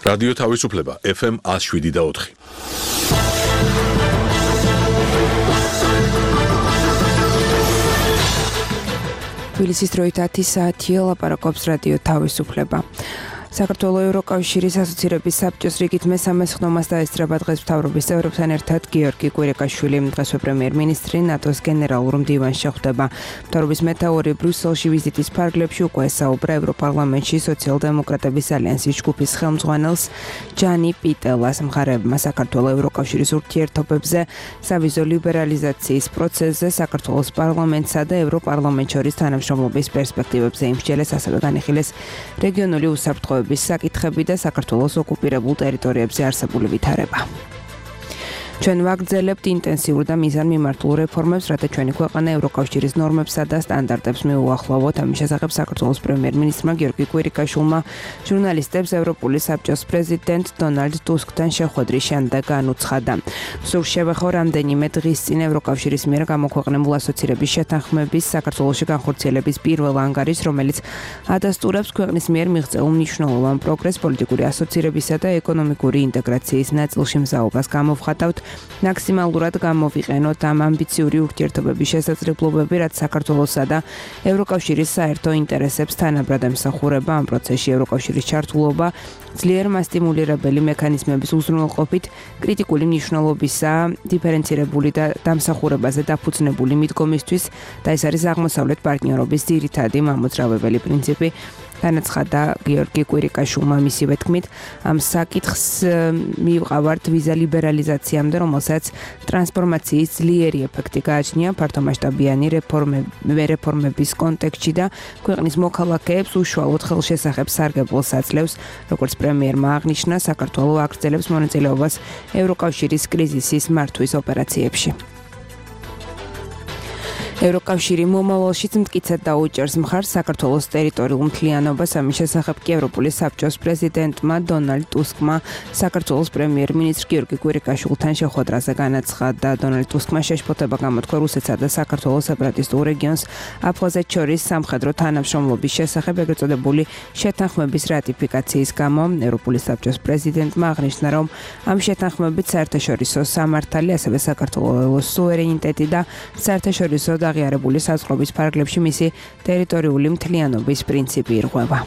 რადიო თავისუფლება FM 107.4. თბილისის დროით 10 საათია, ლაპარაკობს რადიო თავისუფლება. საქართველოს ევროკავშირის ასოცირების საბჭოს რიგით მესამე სხდომას დაესწრება დღეს მთავრობის წევრებთან ერთად გიორგი კვირიკაშვილი. დღესვე პრემიერ-მინისტრი ნატოს გენერალურ მდივანში ხვდება. მთავრობის მეთაური ბრიუსელში ვიზიტის ფარგლებში უკვე ესაუბრა ევროპარლამენტში სოციალ-დემოკრატების ალიანსის ჯგუფის ხელმძღვანელს ჯანი პიტელას. მხარეებმა საქართველოს ევროკავშირის ურთიერთობებზე, სავიზო ლიბერალიზაციის პროცესზე, საქართველოს პარლამენტსა და ევროპარლამენტ შორის თანამშრომლობის პერსპექტივებზე იმსჯელეს, ასევე განიხილეს რეგიონული უსაფრთხოების საკითხები და საქართველოს ოკუპირებულ ტერიტორიებზე არსებული ვითარება. ჩვენ ვაგრძელებთ ინტენსიურ და მიზანმიმართულ რეფორმებს, რათა ჩვენი ქვეყანა ევროკავშირის ნორმებსა და სტანდარტებს მიუახლოვოთ. ამის შესახებ საქართველოს პრემიერ-მინისტრმა გიორგი კვირიკაშვილმა ჟურნალისტებს ევროპული საბჭოს პრეზიდენტ დონალდ ტუსკთან შეხვედრის შემდეგ განუცხადა. სულ შევეხო რამდენიმე დღის წინ ევროკავშირის მიერ გამოქვეყნებულ ასოცირების შეთანხმების საქართველოში განხორციელების პირველ ანგარიშს, რომელიც ადასტურებს ქვეყნის მიერ მიღწეულ მნიშვნელოვან პროგრესს პოლიტიკური ასოცირებისა და ეკონომიკური ინტეგრაციის ნაწილში მზაობას გამოვხატავთ. მაქსიმალურად გამოვიყენოთ ამ ამბიციური ურთიერთობების შესაძლებლობები, რაც საქართველოსა და ევროკავშირის საერთო ინტერესებს თანაბრად ემსახურება. ამ პროცესში ევროკავშირის ჩართულობა ძლიერ მასტიმულირებელი მექანიზმების უზრუნველყოფით, კრიტიკული მნიშვნელობისა, დიფერენცირებული და დამსახურებაზე დაფუძნებული მიდგომისთვის და ეს არის აღმოსავლეთ პარტნიორობის ძირითადი მამოძრავებელი პრინციპი. განაცხადა გიორგი კვირიკაშვილმა. მისივე თქმით, ამ საკითხს მივყავართ ვიზა ლიბერალიზაციამდე, რომელსაც ტრანსფორმაციის ძლიერი ეფექტი გააჩნია ფართომასშტაბიანი რეფორმების კონტექსტში და ქვეყნის მოქალაქეებს უშუალოდ ხელშესახებ სარგებლოს აძლევს. როგორც პრემიერმა აღნიშნა, საქართველო აგრძელებს მონაწილეობას ევროკავშირის კრიზისის მართვის ოპერაციებში. ევროკავშირი მომავალშიც მტკიცედ დაუჭერს მხარს საქართველოს ტერიტორიულ მთლიანობას. ამის შესახებ კი ევროპული საბჭოს პრეზიდენტმა დონალდ ტუსკმა საქართველოს პრემიერ-მინისტრ გიორგი კვირიკაშვილთან შეხვედრაზე განაცხადა. დონალდ ტუსკმა შეშფოთება გამოთქვა რუსეთსა და საქართველოს სეპარატისტულ რეგიონს აფხაზეთს შორის სამხედრო თანამშრომლობის შესახებ ეგრეთ წოდებული შეთანხმების რატიფიკაციის გამო. ევროპული საბჭოს პრეზიდენტმა აღნიშნა, რომ ამ შეთანხმებით საერთაშორისო სამართალი, ასევე საქართველოს სუვერენიტეტი და საერთაშორისო აღიარებული საზღვრების ფარგლებში მისი ტერიტორიული მთლიანობის პრინციპი ირღვევა.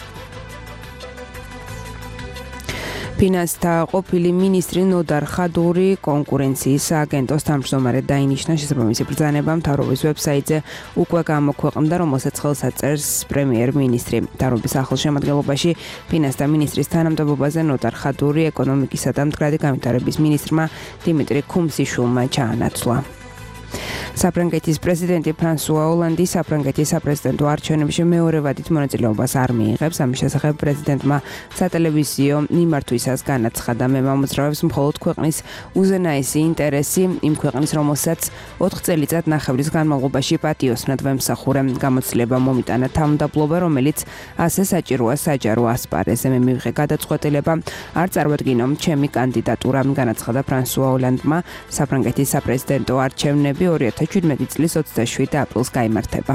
ფინანსთა ყოფილი მინისტრი ნოდარ ხადური კონკურენციის სააგენტოს თავმჯდომარედ დაინიშნა. შესაბამისი ბრძანება მთავრობის ვებსაიტზე უკვე გამოქვეყნდა, რომელსაც ხელს აწერს პრემიერ-მინისტრი. მთავრობის ახალ შემადგენლობაში ფინანსთა მინისტრის თანამდებობაზე ნოდარ ხადური ეკონომიკისა და მდგრადი განვითარების მინისტრმა დიმიტრი ქუმსიშვილმა ჩაანაცვლა. საფრანგეთის პრეზიდენტი ფრანსუა ოლანდი საფრანგეთის საპრეზიდენტო არჩევნებში მეორე ვადით მონაწილეობას არ მიიღებს. ამის შესახებ პრეზიდენტმა სატელევიზიო მიმართვისას განაცხადა, მე მომძრავებს მხოლოდ ქვეყნის უზენაესი ინტერესი, იმ ქვეყნის, რომელსაც 4 წელიწად ნახევრის განმავლობაში პატიოსნად ვემსახურე. გამოცდილება მომიტანა თავმდაბლობა, რომელიც ასე საჭიროა საჯარო ასპარეზზე. მე მივიღე გადაწყვეტილება, არ წარვადგინო ჩემი კანდიდატურა, განაცხადა ფრანსუა ოლანდმა. საფრანგეთის საპრეზიდენტო არჩევნები 2017 წლის 27 აპრილს გაიმართება.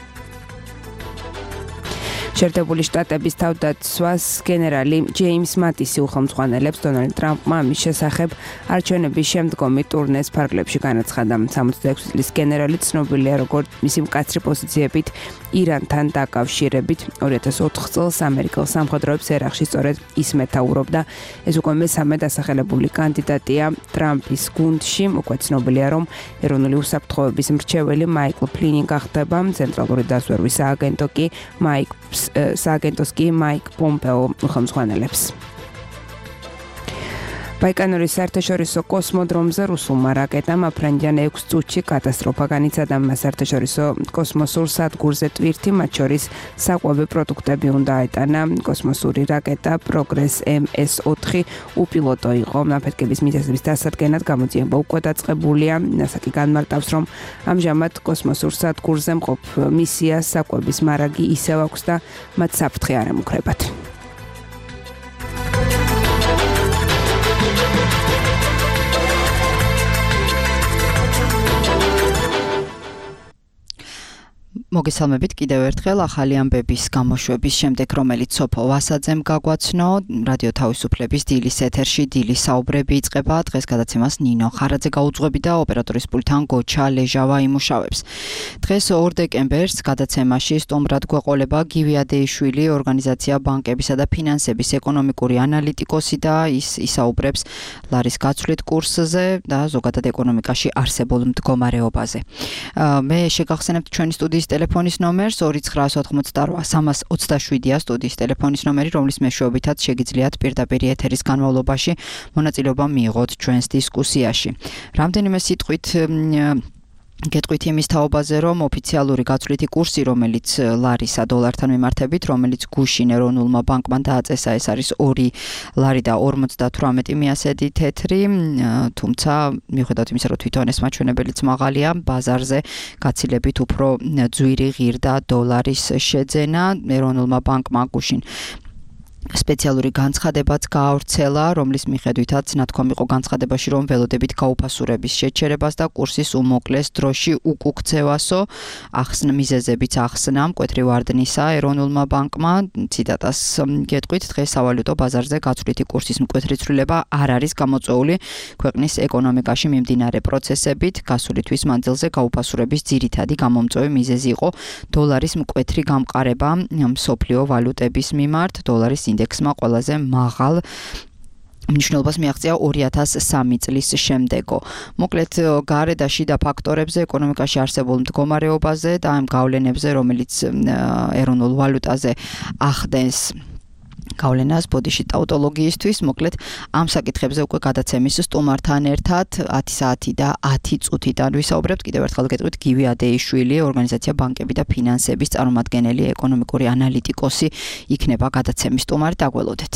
შეერთებული შტატების თავდაცვას გენერალი ჯეიმს მატისი უხელმძღვანელებს დონალდ ტრამპმა ამის შესახებ არჩევნების შემდგომი ტურნეს ფარგლებში განაცხადა. 66 წლის გენერალი ცნობილია როგორც მისი მკაცრი პოზიციებით ირანთან დაკავშირებით. 2004 წელს ამერიკელ სამხედროებს ერაყში სწორედ ის მეთაურობდა. ეს უკვე მესამე დასახელებული კანდიდატია ტრამპის გუნდში. უკვე ცნობილია, რომ ეროვნული უსაფრთხოების მრჩეველი მაიკლ ფლინი გახდება. ცენტრალური დაზვერვის სააგენტოს კი მაიკ პომპეო ხელმძღვანელებს. ბაიკანურის საერთაშორისო კოსმოდრომზე რუსულმა რაკეტამ აფრენდიან 6 წუთში კატასტროფა განიცადა. საერთაშორისო კოსმოსურ სადგურზე ტვირთი, მათ შორის საკვები პროდუქტები უნდა აეტანა. კოსმოსური რაკეტა პროგრეს MS-4 უპილოტო იყო. აფეთქების მიზეზების დასადგენად გამოძიება უკვე დაწყებულია. ნასაკი განმარტავს, რომ ამჟამად კოსმოსურ სადგურზე მყოფ მისიას საკვების მარაგი ისევ აქვს და მათ საფრთხე არ ემუქრებათ. მოგესალმებით კიდევ ერთხელ ახალი ამბების გამოშვების შემდეგ, რომელიც სოფო ვასაძემ გაგვაცნო, რადიო თავისუფლების დილის ეთერში დილის საუბრები იწყება. დღეს გადაცემას ნინო ხარაძე გაუძღვები და ოპერატორის პულტთან გოჩა ლეჟავა იმუშავებს. დღეს 2 დეკემბერს გადაცემაში სტუმრად გვეყოლება გივი ადეიშვილი, ორგანიზაცია ბანკებისა და ფინანსების ეკონომიკური ანალიტიკოსი და ის ისაუბრებს ლარის გაცვლით კურსზე და ზოგადად ეკონომიკაში არსებულ მდგომარეობაზე. მე შეგახსენებთ ჩვენი სტუდიის ტელეფონის ნომერს 2988327-ია სტუდიის ტელეფონის ნომერი, რომლის მეშვეობითაც შეგიძლიათ პირდაპირ ეთერის განმავლობაში მონაწილეობა მიიღოთ ჩვენს დისკუსიაში. რამდენიმე სიტყვით გეტყვით იმის თაობაზე, რომ ოფიციალური გაცვლითი კურსი, რომელიც ლარისა დოლართან მიმართებით, რომელიც გუშინ ეროვნულმა ბანკმა დააწესა, ეს არის 2 ლარი და 58 მიასედი თეთრი, თუმცა მიუხედავად იმისა, რომ თვითონ ეს მაჩვენებელიც მაღალია, ბაზარზე გაცილებით უფრო ძვირი ღირდა დოლარის შეძენა. ეროვნულმა ბანკმა გუშინ სპეციალური განცხადებაც გაავრცელა, რომლის მიხედვითაც ნათქვამი იყო განცხადებაში, რომ ველოდებით გაუფასურების შეჩერებას და კურსის უმოკლეს დროში უკუქცევასო მიზეზებიც ახსნა მკვეთრი ვარდნისა ეროვნულმა ბანკმა. ციტატას გეტყვით, დღეს სავალუტო ბაზარზე გაცვლითი კურსის მკვეთრი ცვლილება არ არის გამოწვეული ქვეყნის ეკონომიკაში მიმდინარე პროცესებით. გასული თვის მანძილზე გაუფასურების ძირითადი გამომწვევი მიზეზი იყო დოლარის მკვეთრი გამყარება მსოფლიო ვალუტების მიმართ. დოლარის ინდექსმა ყველაზე მაღალ მნიშვნელობას მიაღწია 2003 წლის შემდეგო. მოკლედ გარე და შიდა ფაქტორებზე, ეკონომიკაში არსებულ მდგომარეობაზე და ამ გავლენებზე, რომელიც ეროვნულ ვალუტაზე ახდენს გავლენას ბოდიში ტაუტოლოგიისთვის, მოკლედ ამ საკითხებზე უკვე გადაცემის სტუმართან ერთად 10 საათი და 10 წუთიდან ვისაუბრებთ. კიდევ ერთხელ გეტყვით, გივი ადეიშვილი, ორგანიზაცია ბანკები და ფინანსების წარმომადგენელი, ეკონომიკური ანალიტიკოსი იქნება გადაცემის სტუმარი. დაგველოდეთ.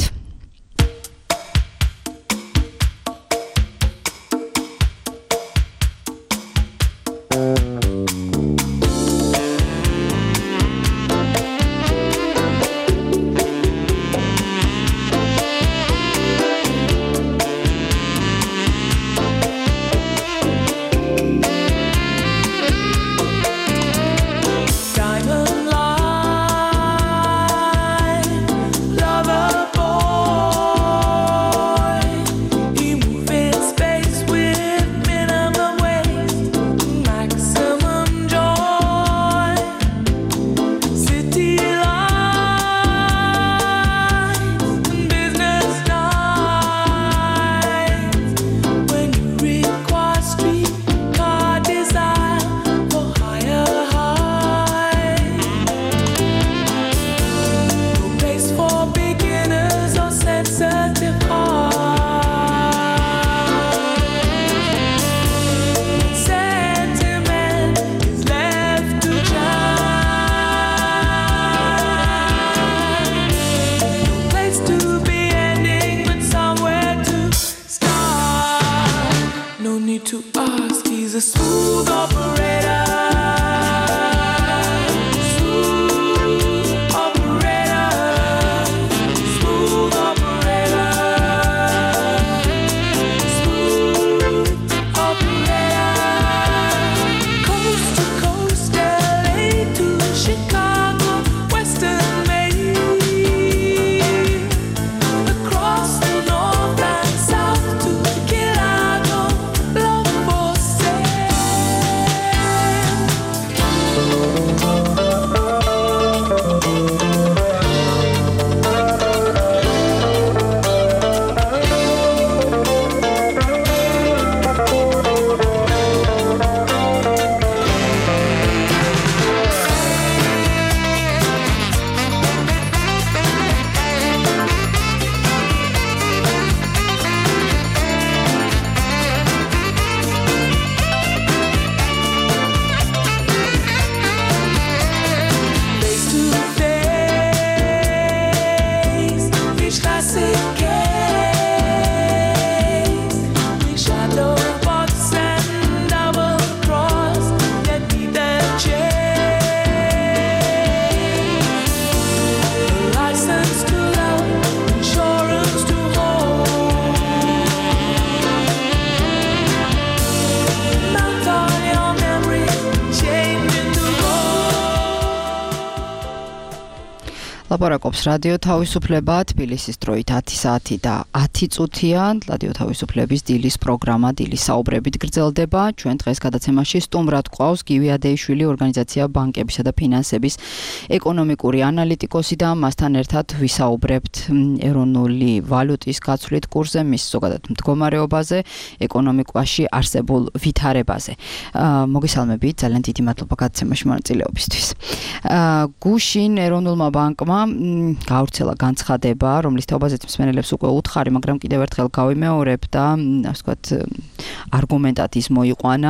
ლაპარაკობს რადიო თავისუფლება, თბილისის დროით 10 საათი და 10 წუთია. რადიო თავისუფლების დილის პროგრამა დილის საუბრებით გრძელდება. ჩვენ დღეს გადაცემაში სტუმრად გვყავს გივი ადეიშვილი, ორგანიზაცია ბანკებისა და ფინანსების ეკონომიკური ანალიტიკოსი და მასთან ერთად ვისაუბრებთ ეროვნული ვალუტის გაცვლით კურსზე, მის ზოგადად მდგომარეობაზე, ეკონომიკაში არსებულ ვითარებაზე. მოგესალმებით, ძალიან დიდი მადლობა გადაცემაში მონაწილეობისთვის. გუშინ ეროვნულმა ბანკმა გავრცელა განცხადება, რომლის თაობაზეც მსმენელებს უკვე უთხარი, მაგრამ კიდევ ერთხელ გავიმეორებ და ასე ვთქვათ, არგუმენტად ის მოიყვანა,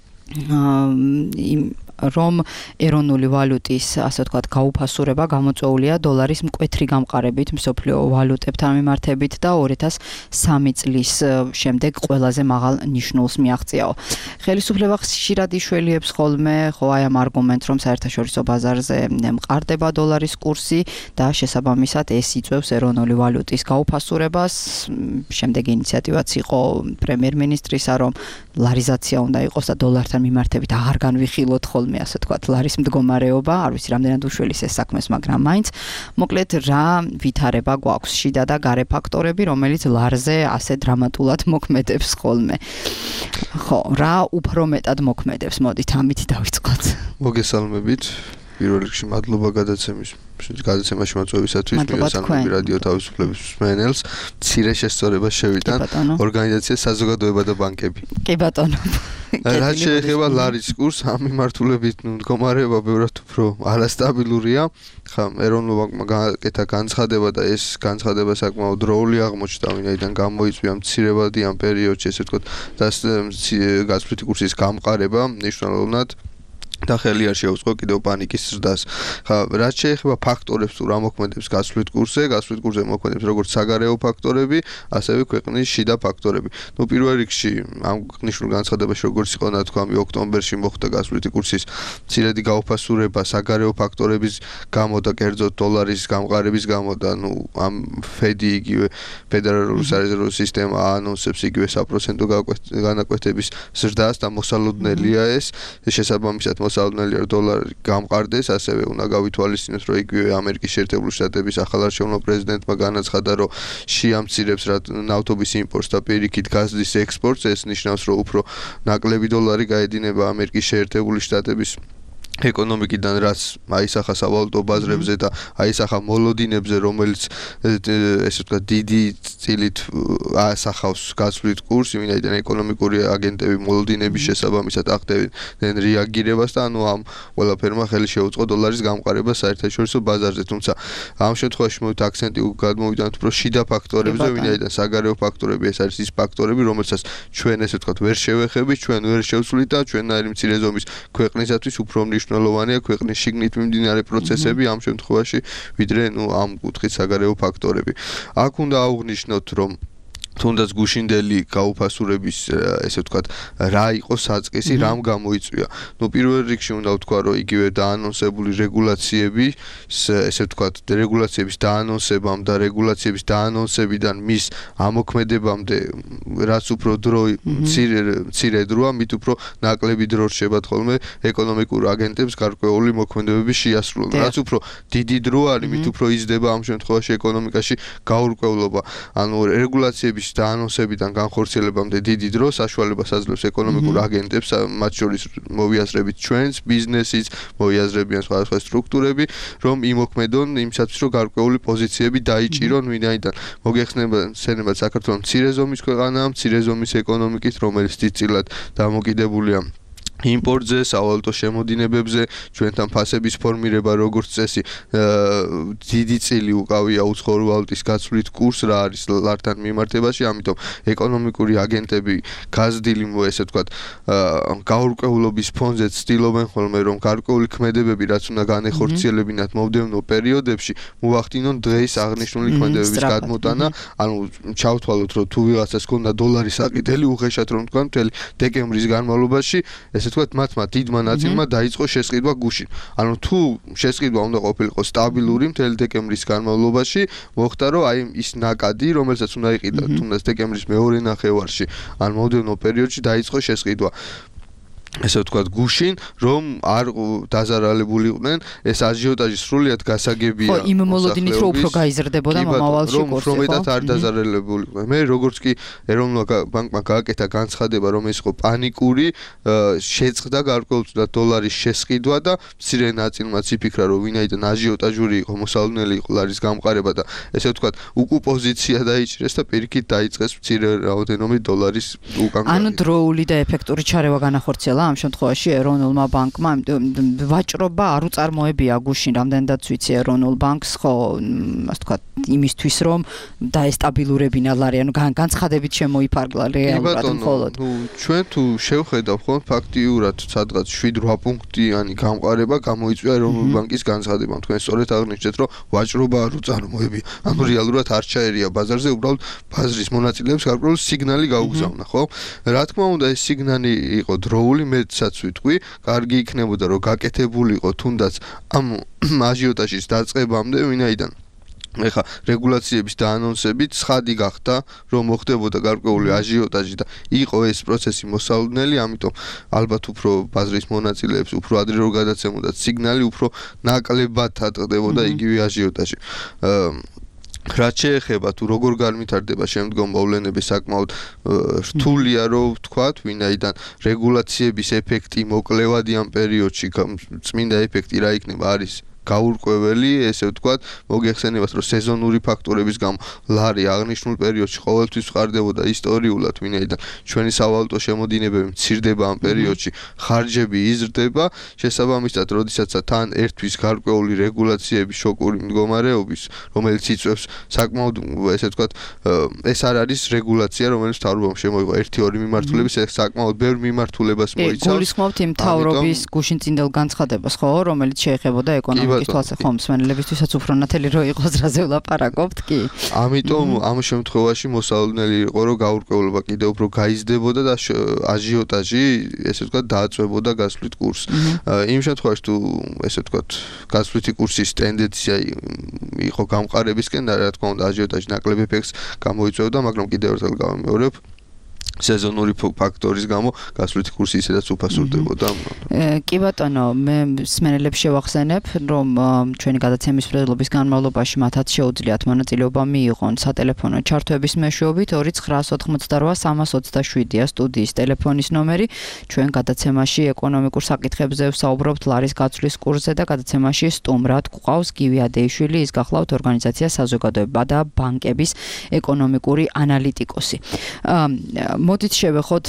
რომ ეროვნული ვალუტის, ასე ვთქვათ, გაუფასურება გამოწვეულია დოლარის მკვეთრი გამყარებით მსოფლიო ვალუტებთან მიმართებით და 2003 წლის შემდეგ ყველაზე მაღალ ნიშნულს მიაღწიაო. ხელისუფლება ხშირად იშველიებს ხოლმე აი ამ არგუმენტს, რომ საერთაშორისო ბაზარზე მყარდება დოლარის კურსი და შესაბამისად ეს იწვევს ეროვნული ვალუტის გაუფასურებას. შემდეგი ინიციატივაც იყო პრემიერ-მინისტრისა, რომ ლარიზაცია უნდა იყოს და დოლართან მიმართებით აღარ განვიხილოთ ხოლმე, ასე ვთქვათ, ლარის მდგომარეობა, არ ვიცი რამდენად უშველის ეს საქმეს, მაგრამ მაინც მოკლედ რა ვითარება გვაქვს, შიდა და გარე ფაქტორები, რომელიც ლარზე ასე დრამატულად მოქმედებს ხოლმე. ხო, რა უფრო მეტად მოქმედებს, მოდით ამით დავიწყოთ. მოგესალმებით. პირველ რიგში მადლობა გადაცემაში მოწვევისათვის, მივესალმები რადიო თავისუფლების მსმენელს. მცირე შესწორება შევიტან ორგანიზაცია საზოგადოება და ბანკები. კი ბატონო. რაც შეეხება ლარის კურსს, ამ მიმართულებით მდგომარეობა ბევრად უფრო არასტაბილურია. ხა ეროვნულ ბანკმა გააკეთა განცხადება და ეს განცხადება საკმაოდ დროული აღმოჩნდა, ვინაიდან გამოიწვია მცირებადი ამ პერიოდში, ესე ვთქვათ, გაცვლითი კურსის გამყარება მნიშვნელოვნად და ხელი არ შეუწყო კიდევ პანიკის ზრდას. ხა რაც შეეხება ფაქტორებს, თუ რა მოქმედებს გაცვლით კურსზე მოქმედებს როგორც საგარეო ფაქტორები, ასევე ქვეყნის შიდა ფაქტორები. პირველ რიგში ამ ნიშნულ განცხადებაში როგორც იყო ნათქვამი, ოქტომბერში მოხდა გაცვლითი კურსის მცირედი გაუფასურება საგარეო ფაქტორების გამო და კერძოდ დოლარის გამყარების გამო და ამ ფედი იგივე ფედერალური სარეზერვო სისტემა აანონსებს იგივე საპროცენტო განაკვეთების ზრდას და მოსალოდნელია ეს შესაბამისად მოსალოდნელია დოლარი გამყარდეს, ასევე უნდა გავითვალისწინოთ, რომ იგივე ამერიკის შეერთებული შტატების ახალარჩეულმა პრეზიდენტმა განაცხადა, რომ შეამცირებს ნავთობის იმპორტს და პირიქით გაზის ექსპორტს, ეს ნიშნავს, რომ უფრო ნაკლები დოლარი გაედინება ამერიკის შეერთებული შტატების ეკონომიკიდან, რაც აისახა სავალუტო ბაზრებზე და აისახა მოლოდინებზე, რომელიც ესე ვთქვათ დიდი წილით ასახავს გაცვლით კურსს, ვინაიდან ეკონომიკური აგენტები მოლოდინების შესაბამისად ახდენენ რეაგირებას და ამ ყველაფერმა ხელი შეუწყო დოლარის გამყარებას საერთაშორისო ბაზარზე. თუმცა ამ შემთხვევაში მოვით აქცენტი გადმოვიტანოთ უფრო შიდა ფაქტორებზე, ვინაიდან საგარეო ფაქტორები ეს არის ის ფაქტორები, რომელსაც ჩვენ ესე ვთქვათ ვერ შევეხებით, ჩვენ ვერ შევცვლით და ჩვენნაირი მცირე ზომის ქვეყნისათვის უფრო მნიშვნელოვანია ქვეყნის შიგნით მიმდინარე პროცესები ამ შემთხვევაში, ვიდრე ამ კუთხით საგარეო ფაქტორები. აქ უნდა აღვნიშნოთ, რომ თუნდაც გუშინდელი გაუფასურების, ესე ვთქვათ, რა იყო საწყისი, რამ გამოიწვია. პირველ რიგში უნდა ვთქვა, რომ იგივე დაანონსებული რეგულაციები, ესე ვთქვათ, რეგულაციების დაანონსებამ და რეგულაციების დაანონსებიდან მის ამოქმედებამდე, რაც უფრო დრო მცირე დროა, მით უფრო ნაკლები დრო რჩებათ ხოლმე ეკონომიკურ აგენტებს გარკვეული მოქმედებების შეასრულონ. რაც უფრო დიდი დრო არის, მით უფრო იზრდება ამ შემთხვევაში ეკონომიკაში გაურკვევლობა. ანუ რეგულაციების დაანონსებიდან განხორციელებამდე დიდი დრო საშუალებას აძლევს ეკონომიკურ აგენტებს, მათ შორის მოვიაზრებით ჩვენს ბიზნესის, მოვიაზრებიან სხვადასხვა სტრუქტურები, რომ იმოქმედონ იმისათვის, რომ გარკვეული პოზიციები დაიჭირონ, ვინაიდან მოგეხსენებათ საქართველოს მცირე ზომის ქვეყანაა, მცირე ზომის ეკონომიკით, რომელიც დიდწილად დამოკიდებულია იმპორტზე, სავალუტო შემოდინებებზე, ჩვენთან ფასების ფორმირება როგორც წესი, დიდი წილი უკავია უცხოური ვალუტის გაცვლით კურსს რა არის ლართან მიმართებაში, ამიტომ ეკონომიკური აგენტები გაზრდილი, ესე ვთქვათ, გაურკვევლობის ფონზე ცდილობენ ხოლმე, რომ გარკვეული ქმედებები, რაც უნდა განეხორციელებინათ მომდევნო პერიოდებში, მოვახდინონ დღეს აღნიშნული ქმედებების გადმოტანა, ანუ ჩავთვალოთ, რომ თუ ვიღაცას ჰქონდა დოლარის საკიდელი, უხეშად რომ თქვა, მთელი დეკემბრის განმავლობაში ვთქვათ, მათმა დიდმა ნაწილმა დაიწყო შესყიდვა გუშინ. ანუ თუ შესყიდვა უნდა ყოფილიყო სტაბილური მთელი დეკემბრის განმავლობაში, მოხდა რომ აი ის ნაკადი, რომელსაც უნდა იყიდა თუნდაც დეკემბრის მეორე ნახევარში, ან მომდევნო პერიოდში დაიწყო შესყიდვა. ესე ვთქვათ გუშინ რომ არ დაზარალებულიყვნენ ეს აჟიოტაჟი სრულიად გასაგებია ხო იმ მოლოდინით რომ უფრო გაიზრდებოდა მომავალში კურსი რომ მეტად არ დაზარალებულიყვნენ მე როგორც კი ეროვნულ ბანკმა გააკეთა განცხადება რომ ეს იყო პანიკური შეწყდა გარკვეულწილად დოლარის შესყიდვა და მცირე ნაწილმაც იფიქრა რომ ვინაიდან აჟიოტაჟური იყო მოსალოდნელი იყო ლარის გამყარება და ესე ვთქვათ უკუ პოზიცია დაიჭირეს და პირიქით დაიწყეს მცირე რაოდენობით დოლარის უკან ანუ დროული და ეფექტური ჩარევა განახორციელა ამ შემთხვევაში ეროვნულმა ბანკმა ვაჭრობა არ უწარმოებია გუშინ რამდენადაც ვიცი ეროვნულ ბანკს ხო ასე ვთქვათ იმისთვის რომ დაესტაბილურებინა ლარი ანუ განცხადებით შემოიფარგლა რეალურად მხოლოდ ჩვენ თუ შევხედავ ხო ფაქტიურად სადღაც 7-8 პუნქტიანი გამყარება გამოიწვია ეროვნული ბანკის განცხადებამ თქვენ სწორედ აღნიშნეთ რომ ვაჭრობა არ უწარმოებია ანუ რეალურად არ ჩაერია ბაზარზე უბრალოდ ბაზრის მონაწილეებს გარკვეული სიგნალი გაუგზავნა ხო რა თქმა უნდა ეს სიგნალი იყო დროული მეცაც ვიტყვი კარგი იქნებოდა რომ გაკეთებულიყო თუნდაც ამ აჟიოტაჟის დაწყებამდე ვინაიდან ეხა რეგულაციების დაანონსებით ცხადი გახდა რომ მოხდებოდა გარკვეული აჟიოტაჟი და იყო ეს პროცესი მოსალოდნელი ამიტომ ალბათ უფრო ბაზრის მონაწილეებს უფრო ადრე რომ გადაცემოდათ სიგნალი უფრო ნაკლებად ატყდებოდა იგივე აჟიოტაჟი რაც შეეხება თუ როგორ განვითარდება შემდგომ მოვლენები საკმაოდ რთულია რომ ვთქვათ ვინაიდან რეგულაციების ეფექტი მოკლევადი ამ პერიოდში წმინდა ეფექტი რა იქნება არის გაურკვეველი, ესე ვთქვათ, მოგეხსენებათ, რომ სეზონური ფაქტორების გამო ლარი აღნიშნულ პერიოდში ყოველთვის ვყარდებოდა ისტორიულად, ვინაიდან ჩვენი სავალუტო შემოდინებები მცირდება ამ პერიოდში, ხარჯები იზრდება, შესაბამისად, როდესაც თან ერთვის გარკვეული რეგულაციების შოკური მდგომარეობის, რომელიც იწვევს საკმაოდ, ესე ვთქვათ, ეს არ არის რეგულაცია, რომელიც მთავრობამ შემოიღო 1-2 მიმართულების, ეს საკმაოდ ბევრ მიმართულებას მოიცავს. გულისხმობთ იმ მთავრობის გუშინ წინდელ განცხადებას, ხო, რომელიც შეეხებოდა ეკონომიკის თვალსაჩინო ხომსმენელებისთვისაც უფრო ნათელი რო იყოს რაზე ვლაპარაკობთ კი. ამიტომ ამ შემთხვევაში მოსალოდნელი იყო რომ გაურკვევლობა კიდევ უფრო გაიზრდებოდა და აჟიოტაჟი ესე ვთქვათ დააწვებოდა გასვლით კურსს. იმ შემთხვევაში თუ ესე ვთქვათ გასვლითი კურსის ტენდენცია იყო გამყარებისკენ და რა თქმა უნდა აჟიოტაჟი ნაკლებ ეფექტს გამოიწვევდა, მაგრამ კიდევ ერთხელ გავიმეორებ სეზონური ფაქტორის გამო გასვლითი კურსი ისედაც უფასურდებოდა. კი ბატონო, მე მსმენელებს შევახსენებ, რომ ჩვენი გადაცემის მრეწველობის განმავლობაში მათაც შეუძლიათ მონაწილეობა მიიღონ სატელეფონო ჩართვების მეშვეობით 2988327-ია სტუდიის ტელეფონის ნომერი. ჩვენ გადაცემაში ეკონომიკურ საკითხებზე ვსაუბრობთ ლარის გაცვლის კურსზე და გადაცემაში სტუმრად გვყავს გივი ადეიშვილი, ის გახლავთ ორგანიზაცია საზოგადოება და ბანკების ეკონომიკური ანალიტიკოსი. მოდით შევეხოთ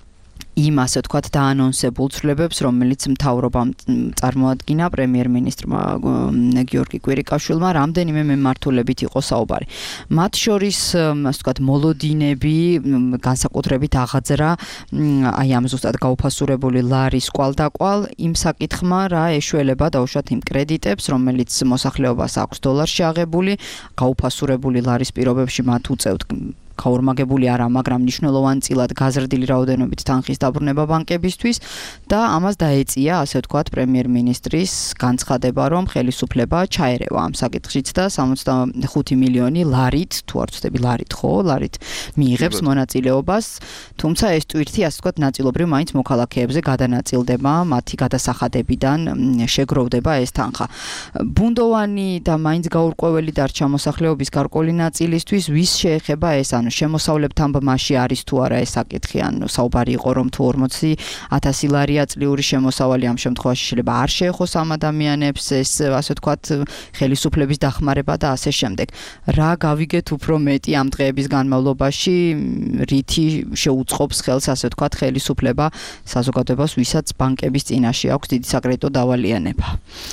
იმ ასე ვთქვათ დაანონსებულ ცვლილებებს, რომელიც მთავრობამ წარმოადგინა პრემიერ-მინისტრმა გიორგი კვირიკაშვილმა, რამდენიმე მიმართულებით იყო საუბარი. მათ შორის ასე ვთქვათ მოლოდინები, განსაკუთრებით აღაძრა აი ამ ზუსტად გაუფასურებული ლარის კვალდაკვალ იმ საკითხმა, რა ეშველება დაუშვათ იმ კრედიტებს, რომელიც მოსახლეობას აქვს დოლარში აღებული, გაუფასურებული ლარის პირობებში მათ უწევთ გაორმაგებული არა, მაგრამ მნიშვნელოვანწილად გაზრდილი რაოდენობით თანხის დაბრუნება ბანკებისთვის და ამას დაეწია, ასე ვთქვათ, პრემიერ-მინისტრის განცხადება, რომ ხელისუფლება ჩაერევა ამ საკითხშიც და 65 მილიონი ლარით, თუ არ ვცდები ლარით, ხო, ლარით მიიღებს მონაწილეობას, თუმცა ეს ტვირთი, ასე ვთქვათ, ნაწილობრივ მაინც მოქალაქეებზე გადანაწილდება, მათი გადასახადებიდან შეგროვდება ეს თანხა. ბუნდოვანი და მაინც გაურკვეველი დარჩა მოსახლეობის გარკვეული ნაწილისთვის, ვის შეეხება ეს შემოსავლებთან ბმაში არის თუ არა ეს საკითხი, ანუ საუბარი იყო რომ თუ 40,000 ლარია წლიური შემოსავალი ამ შემთხვევაში შეიძლება არ შეეხოს ამ ადამიანებს ეს ასე ვთქვათ ხელისუფლების დახმარება და ასე შემდეგ. რა გავიგეთ უფრო მეტი ამ დღეების განმავლობაში, რითი შეუწყობს ხელს ასე ვთქვათ ხელისუფლება საზოგადოებას, ვისაც ბანკების წინაშე აქვს დიდი საკრედიტო დავალიანება.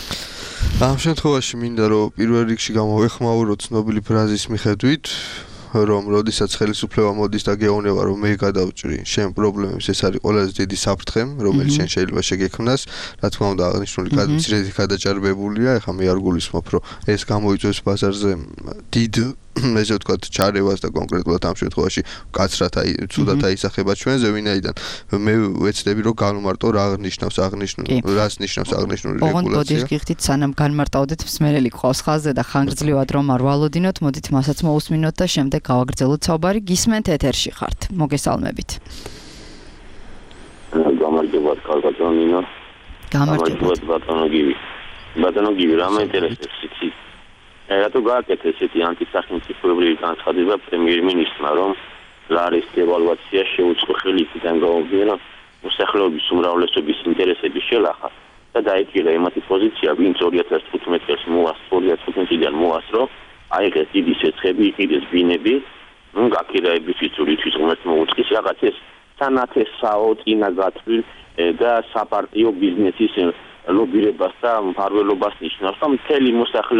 ამ შემთხვევაში მინდა რომ პირველ რიგში გამოვეხმაუროთ ცნობილი ფრაზის მიხედვით რომ როდესაც ხელისუფლება მოდის და გეუბნება რომ მე გადავჭრი შენ პრობლემებს ეს არის ყველაზე დიდი საფრთხე რომელიც შენ შეიძლება შეგექმნას რა თქმა უნდა აღნიშნული მცირედი გადაჭარბებულია ეხლა მე არ გულისხმობ რომ ეს გამოიწვევს ბაზარზე დიდ ესე ვთქვათ ჩარევას და კონკრეტულად ამ შემთხვევაში კაცრად ცუდად აისახება ჩვენზე ვინაიდან მე ვეცდები რომ განვმარტო რა ნიშნავს რას ნიშნავს აღნიშნული რეგულაცია. ოღონდ გიხდით სანამ განმარტავდეთ მსმენელი ყავს ხაზზე და ხანგრძლივად რომ არ ვალოდინოთ, მოდით მასაც მოусმინოთ და შემდეგ გავაგრძელოთ საუბარი. გისმენთ ეთერში ხართ. მოგესალმებით. მადლობა კალბატონ ნინო. გამარჯობა ბატონო გივი რა მეინტერესებს იცი? რატო გააკეთე ესეთი ანტისახელმწიფოებრივი განცხადება პრემიერ-მინისტრმა, რომ ლარის დევალვაცია შეუწყო ხელი იქიდან გაუგებია მოსახლეობის უმრავლესობის ინტერესების შელახა და დაიჭირა იმათი პოზიცია, ვინც 2015 წელს მოასწრო 2015-დან მოასწრო, აიღეს დიდი სეცხები, იყიდეს ბინები, გაქირაებისთვის თვითონ ღმერთს მოუწყის რაღაც ეს სანათესაო წინაგათვლილ და საპარტიო ბიზნესის ლობირებას და მფარველობას ნიშნავს და მთელი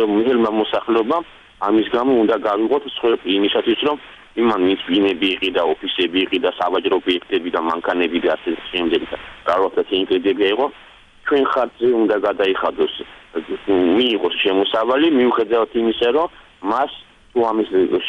მოსახლეობამ ამის გამო უნდა გავიღოთ სხვები იმისათვის რომ იმან მის ბინები იყიდა, ოფისები იყიდა, სავაჭრო ობიექტები და მანქანები და ასე შემდეგ და გარკვეულწილად ინკრედები იყო ჩვენ ხარჯზე უნდა გადაიხადოს მიიღოს შემოსავალი მიუხედავად იმისა რომ მას თუ ამის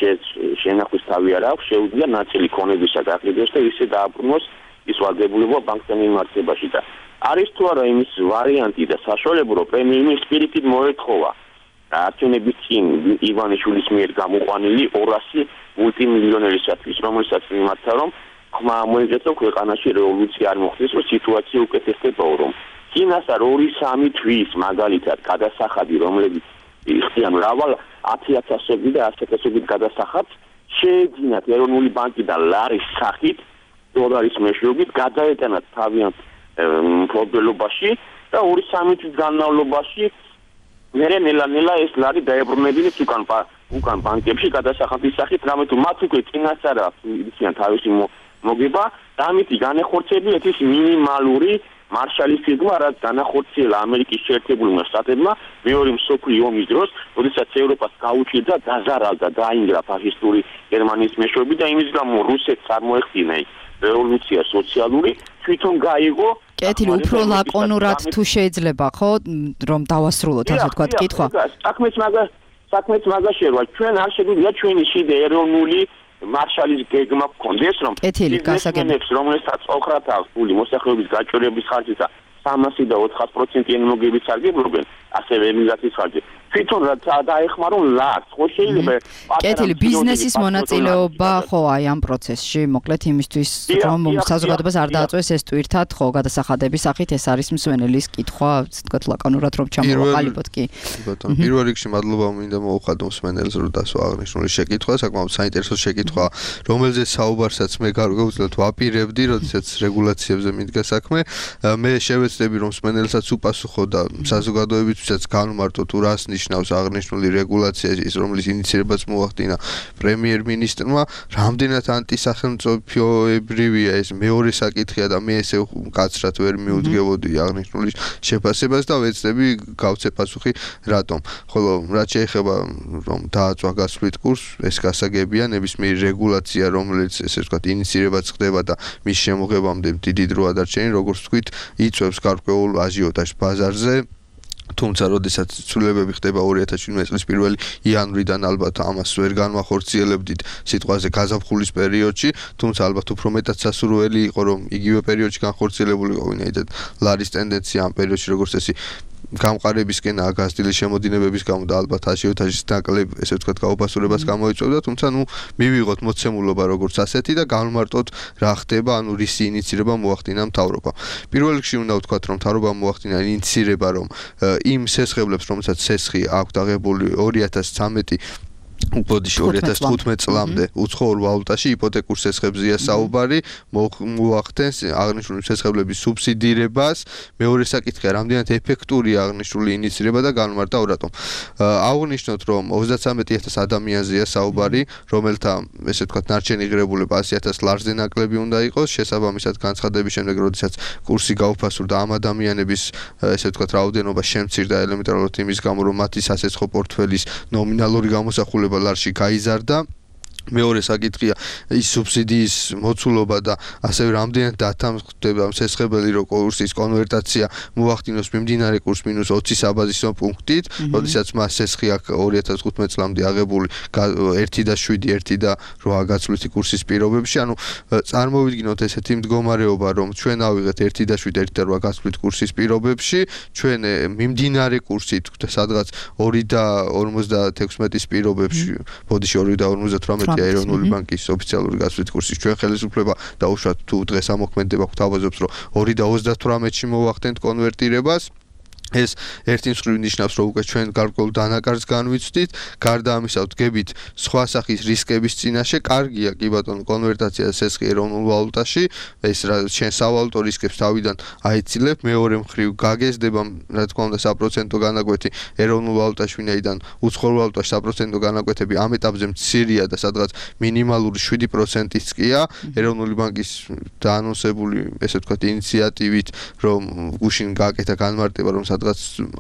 შენახვის თავი არ აქვს შეუძლია ნაწილი ქონებისა გაყიდოს და ისე დააბრუნოს ის ვალდებულება ბანკთან მიმართებაში და არის თუ არა იმის ვარიანტი და საშუალება პრემიერ-მინისტრს პირიქით მოეთხოვა არჩევნების წინ ივანიშვილის მიერ გამოყვანილი 200 მულტიმილიონერისათვის რომელსაც მიმართა რომ ხმა მოიგეცო ქვეყანაში რევოლუცია არ მოხდეს რომ სიტუაცია უკეთესდებაო რომ წინასწარ 2-3 თვის მაგალითად გადასახადი რომლებიც იხდიან მრავალ 10,000-ობით და 100,000-ობით გადასახადს შეეძინათ ეროვნული ბანკიდან ლარის სახით დოლარის მეშვეობით გადაეტანათ თავიანთ მფლობელობაში და 2-3 თვის განმავლობაში მერე ნელა ეს ლარი დაებრუნებინებს უკან ბანკებში გადასახადის სახით, რამე თუ მათ უკვე წინასწარ იციან თავისი მოგება და ამით განეხორციელებს ეს მინიმალური მარშალის ფირმა, რაც განახორციელა ამერიკის შეერთებულმა შტატებმა მეორე მსოფლიო ომის დროს, როდესაც ევროპას გაუჭირდა, დაზარალდა, დაინგრა ფაშისტური გერმანიის მეშვეობით და იმის გამო რუსეთს არ მოეხდინა რევოლუცია სოციალური, თვითონ გაიგო კეთილი უფრო ლაკონურად თუ შეიძლება ხო რომ დავასრულოთ ასე ვთქვათ კითხვა საქმეც მაგაში როა ჩვენ არ შეგვიძლია ჩვენი შიდა ეროვნული მარშალის გეგმა გქონდეს რომ გასაგებია რომელსაც ოქრათ აქვს ფული მოსახლეობის გაჭირვების ხარჯი და 300 და 400%-იანი მოგებით სარგებლობენ ასევე ემიგრაციის ხარჯი თვითონ რა დაეხმარონ ლარს ხო შეიძლება კეთილი ბიზნესის მონაწილეობა ხო აი ამ პროცესში მოკლედ იმისთვის რომ საზოგადოებას არ დააწვეს ეს ტვირთად ხო გადასახადების სახით ეს არის მსვენელის კითხვა თქვათ ლაკონურად რომ ჩამოვაყალიბოთ კი ბატონო პირველ რიგში მადლობა მინდა მოვუხადო მსვენელს რომ დასვა აღნიშნული შეკითხვა საკმაოდ საინტერესო შეკითხვა რომელზეც საუბარსაც მე გარკვეულწილად ვაპირებდი როდესაც რეგულაციებზე მიდგა საქმე მე შევეცდები რომ მსვენელსაც უპასუხო და საზოგადოებისთვისაც განვმარტო თუ რას ნიშნავს აღნიშნული რეგულაცია ის რომლის ინიციირებაც მოახდინა პრემიერ-მინისტრმა რამდენად ანტისახელმწიფოებრივია ეს მეორე საკითხია და მე ესე მკაცრად ვერ მიუძგებოდი აღნიშნული შეფასებას და ვეცდები გავცე პასუხი რატომ ხოლო რაც შეეხება რომ დააწვა გასვლით კურსს ეს გასაგებია ნებისმიერი რეგულაცია რომელიც ესე ვთქვათ ინიციირებაც ხდება და მის შემოღებამდე დიდი დრო ადარჩენი როგორც ვთქვით იწვევს გარკვეულ აჟიოტაჟს ბაზარზე თუმცა როდესაც ცვლილებები ხდება 2017 წლის 1 იანვრიდან ალბათ ამას ვერ განვახორციელებდით სიტყვაზე გაზაფხულის პერიოდში თუმცა ალბათ უფრო მეტად სასურველი იყო რომ იგივე პერიოდში განხორციელებულიყო ვინაიდან ლარის ტენდენცია ამ პერიოდში როგორც წესი გამყარებისკენ გაზრდილი შემოდინებების გამო და ალბათ აჟიოტაჟის ნაკლებ ესე ვთქვათ გაუფასურებას გამოიწვევდა თუმცა ნუ მივიღოთ მოცემულობა როგორც ასეთი და განვმარტოთ რა ხდება ანუ რისი ინიციირება მოახდინა მთავრობამ პირველ რიგში უნდა ვთქვათ რომ მთავრობამ მოახდინა ინიციირება რომ იმ სესხებლებს რომელსაც სესხი აქვს აღებული 2013 უპოდიში 2015 წლამდე უცხოურ ვალუტაში იპოთეკურ სესხებზია საუბარი მოახდენს აღნიშნული სესხებლების სუბსიდირებას მეორე საკითხია რამდენად ეფექტურია აღნიშნული ინიციირება და განმარტა რატომ აღნიშნოთ რომ 33000 ადამიანზეა საუბარი რომელთა ესე ვთქვათ ნარჩენი ღირებულება 100000 ლარზე ნაკლები უნდა იყოს შესაბამისად განცხადების შემდეგ როდესაც კურსი გაუფასურდა ამ ადამიანების ესე ვთქვათ რაოდენობა შემცირდა ელემენტარულად იმის გამო რომ მათი სასესხო პორტფელის ნომინალური გამოსახულება ლარში გაიზარდა მეორე საკითხია ის სუბსიდიის მოცულობა და ასევე რამდენად დათანხმდება სესხებელი რო კურსის კონვერტაცია მოახდინოს მიმდინარე კურს მინუს 20 საბაზისო პუნქტით, როდესაც მას სესხი აქვს 2015 წლამდე აღებული 1.7 და 8 გაცვლითი კურსის პირობებში, ანუ წარმოვიდგინოთ ესეთი მდგომარეობა, რომ ჩვენ ავიღეთ 1.7 და 8 გაცვლით კურსის პირობებში, ჩვენ მიმდინარე კურსით სადღაც 2.56-ის პირობებში, ბოდიში 2.58 18 ეროვნული ბანკის ოფიციალური გასვლით კურსის ჩვენ ხელისუფლება დაუშვათ თუ დღეს ამოქმედება გვთავაზობს რომ 2.38-ში მოვახდენთ კონვერტირებას ეს ერთი მსხვილი ნიშნავს რომ უკვე ჩვენ გარკვეულ დანაკარგს განვიცდით გარდა ამისა ვდგებით სხვა სახის რისკების წინაშე კარგია კი ბატონო კონვერტაცია სესხი ეროვნულ ვალუტაში ეს შენ სავალუტო რისკებს თავიდან აიცილებ მეორე მხრივ გაგეზდება რა თქმა უნდა საპროცენტო განაკვეთი ეროვნულ ვალუტაში ვინაიდან უცხოურ ვალუტაში საპროცენტო განაკვეთები ამ ეტაპზე მცირეა და სადღაც მინიმალური 7%-იც კია ეროვნული ბანკის დაანონსებული ესე ვთქვათ ინიციატივით რომ გუშინ გააკეთა განმარტება რომ სადღაც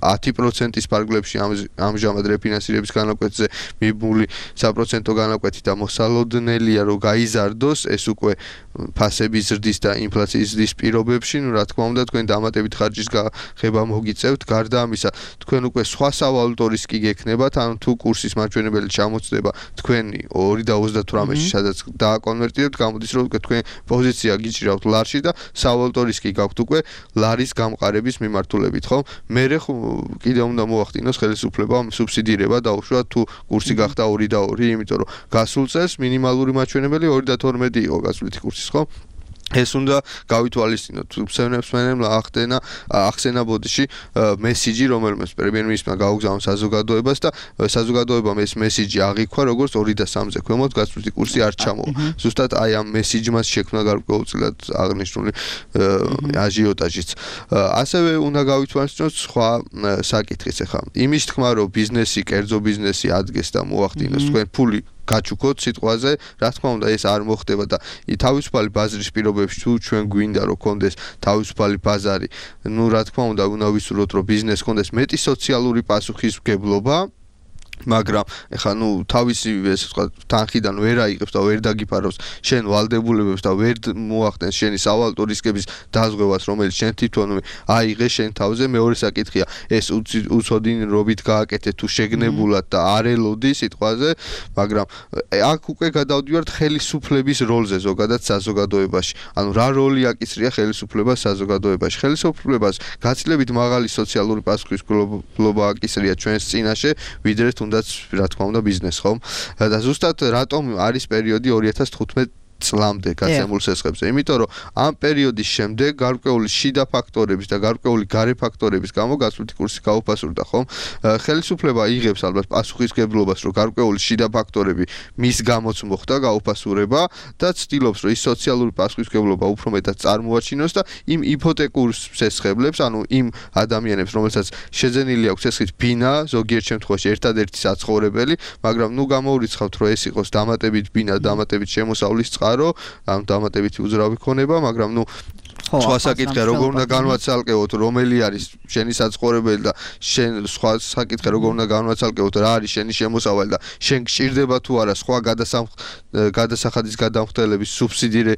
10%-ის ფარგლებში ამჟამად რეფინანსირების განაკვეთზე მიბული საპროცენტო განაკვეთი და მოსალოდნელია რომ გაიზარდოს ეს უკვე ფასების ზრდის და ინფლაციის ზრდის პირობებში ნუ რა თქმა უნდა თქვენ დამატებით ხარჯის გახება მოგიწევთ გარდა ამისა თქვენ უკვე სხვა სავალუტო რისკი გექნებათ ანუ თუ კურსის მარჯვენებელი ჩამოწდება თქვენი 2.38-ში სადაც დააკონვერტირებთ გამოდის რომ უკვე თქვენ პოზიცია გიჭირავთ ლარში და სავალუტო რისკი გაქვთ უკვე ლარის გამყარების მიმართულებით ხო მე კიდევ უნდა მოახდინოს ხელისუფლებამ სუბსიდირება დაუშვათ თუ კურსი გახდა 2.2 იმიტომ რომ გასულ წელს მინიმალური მაჩვენებელი 2.12 იყო გასვლითი კურსის ხო ეს უნდა გავითვალისწინოთ მსმენელმა ახსენა ბოდიში მესიჯი რომელმაც პრემიერ-მინისტრმა გაუგზავნა საზოგადოებას და საზოგადოებამ ეს მესიჯი აღიქვა როგორც 2.3-ზე ქვემოთ გასვლითი კურსი არ ჩამოვა ზუსტად აი ამ მესიჯმა შექმნა გარკვეულწილად აღნიშნული აჟიოტაჟიც ასევე უნდა გავითვალისწინოთ სხვა საკითხიც ახლა იმის თქმა რომ ბიზნესი კერძო ბიზნესი ადგეს და მოახდინოს თქვენ ფული გაჩუქოთ სიტყვაზე, რა თქმა უნდა ეს არ მოხდება და თავისუფალი ბაზრის პირობებში თუ ჩვენ გვინდა რომ კონდეს თავისუფალი ბაზარი, ნუ რა თქმა უნდა ვისურვოთ რომ ბიზნესს კონდეს მეტი სოციალური პასუხისმგებლობა მაგრამ ეხლა ნუ თავისი ესე ვთქვა თანხიდან ვერ აიღებს და ვერ დაგიფარავს შენ ვალდებულებებს და ვერ მოახდენს შენი სავალუტო რისკების დაზღვევას რომელიც შენ თვითონვე აიღე შენ თავზე მეორე საკითხია ეს უცოდინრობით გააკეთე თუ შეგნებულად და არ ელოდი სიტყვაზე მაგრამ აქ უკვე გადავდივართ ხელისუფლების როლზე ზოგადად საზოგადოებაში ანუ რა როლი აკისრია ხელისუფლებას საზოგადოებაში ხელისუფლებას გაცილებით მაღალი სოციალური პასუხისმგებლობა აკისრია ჩვენს წინაშე ვიდრე თუნდაც რა თქმა უნდა ბიზნეს ხომ და ზუსტად რატომ არის პერიოდი 2015 წლამდე გაცემულ სესხებზე იმიტომ რომ ამ პერიოდის შემდეგ გარკვეული შიდა ფაქტორების და გარკვეული გარე ფაქტორების გამო გასვლითი კურსი გაუფასურდა ხომ ხელისუფლება იღებს ალბათ პასუხისმგებლობას რომ გარკვეული შიდა ფაქტორები მის გამოც მოხდა გაუფასურება და ცდილობს რომ ის სოციალური პასუხისმგებლობა უფრო მეტად წარმოაჩინოს და იმ იპოთეკურ სესხებლებს ანუ იმ ადამიანებს რომელსაც შეძენილი აქვს სესხით ბინა ზოგიერთ შემთხვევაში ერთადერთი საცხოვრებელი მაგრამ ნუ გამოურიცხავთ რომ ეს იყოს დამატებით ბინა დამატებით შემოსავლის ამ დამატებითი უძრავი ქონება, მაგრამ ნუ სხვა საკითხია როგორ უნდა განვაცალკევოთ რომელი არის შენი საცხოვრებელი და შენ სხვა საკითხია როგორ უნდა განვაცალკევოთ რა არის შენი შემოსავალი და შენ გჭირდება თუ არა სხვა გადასახადის გადამხდელების სუბსიდირე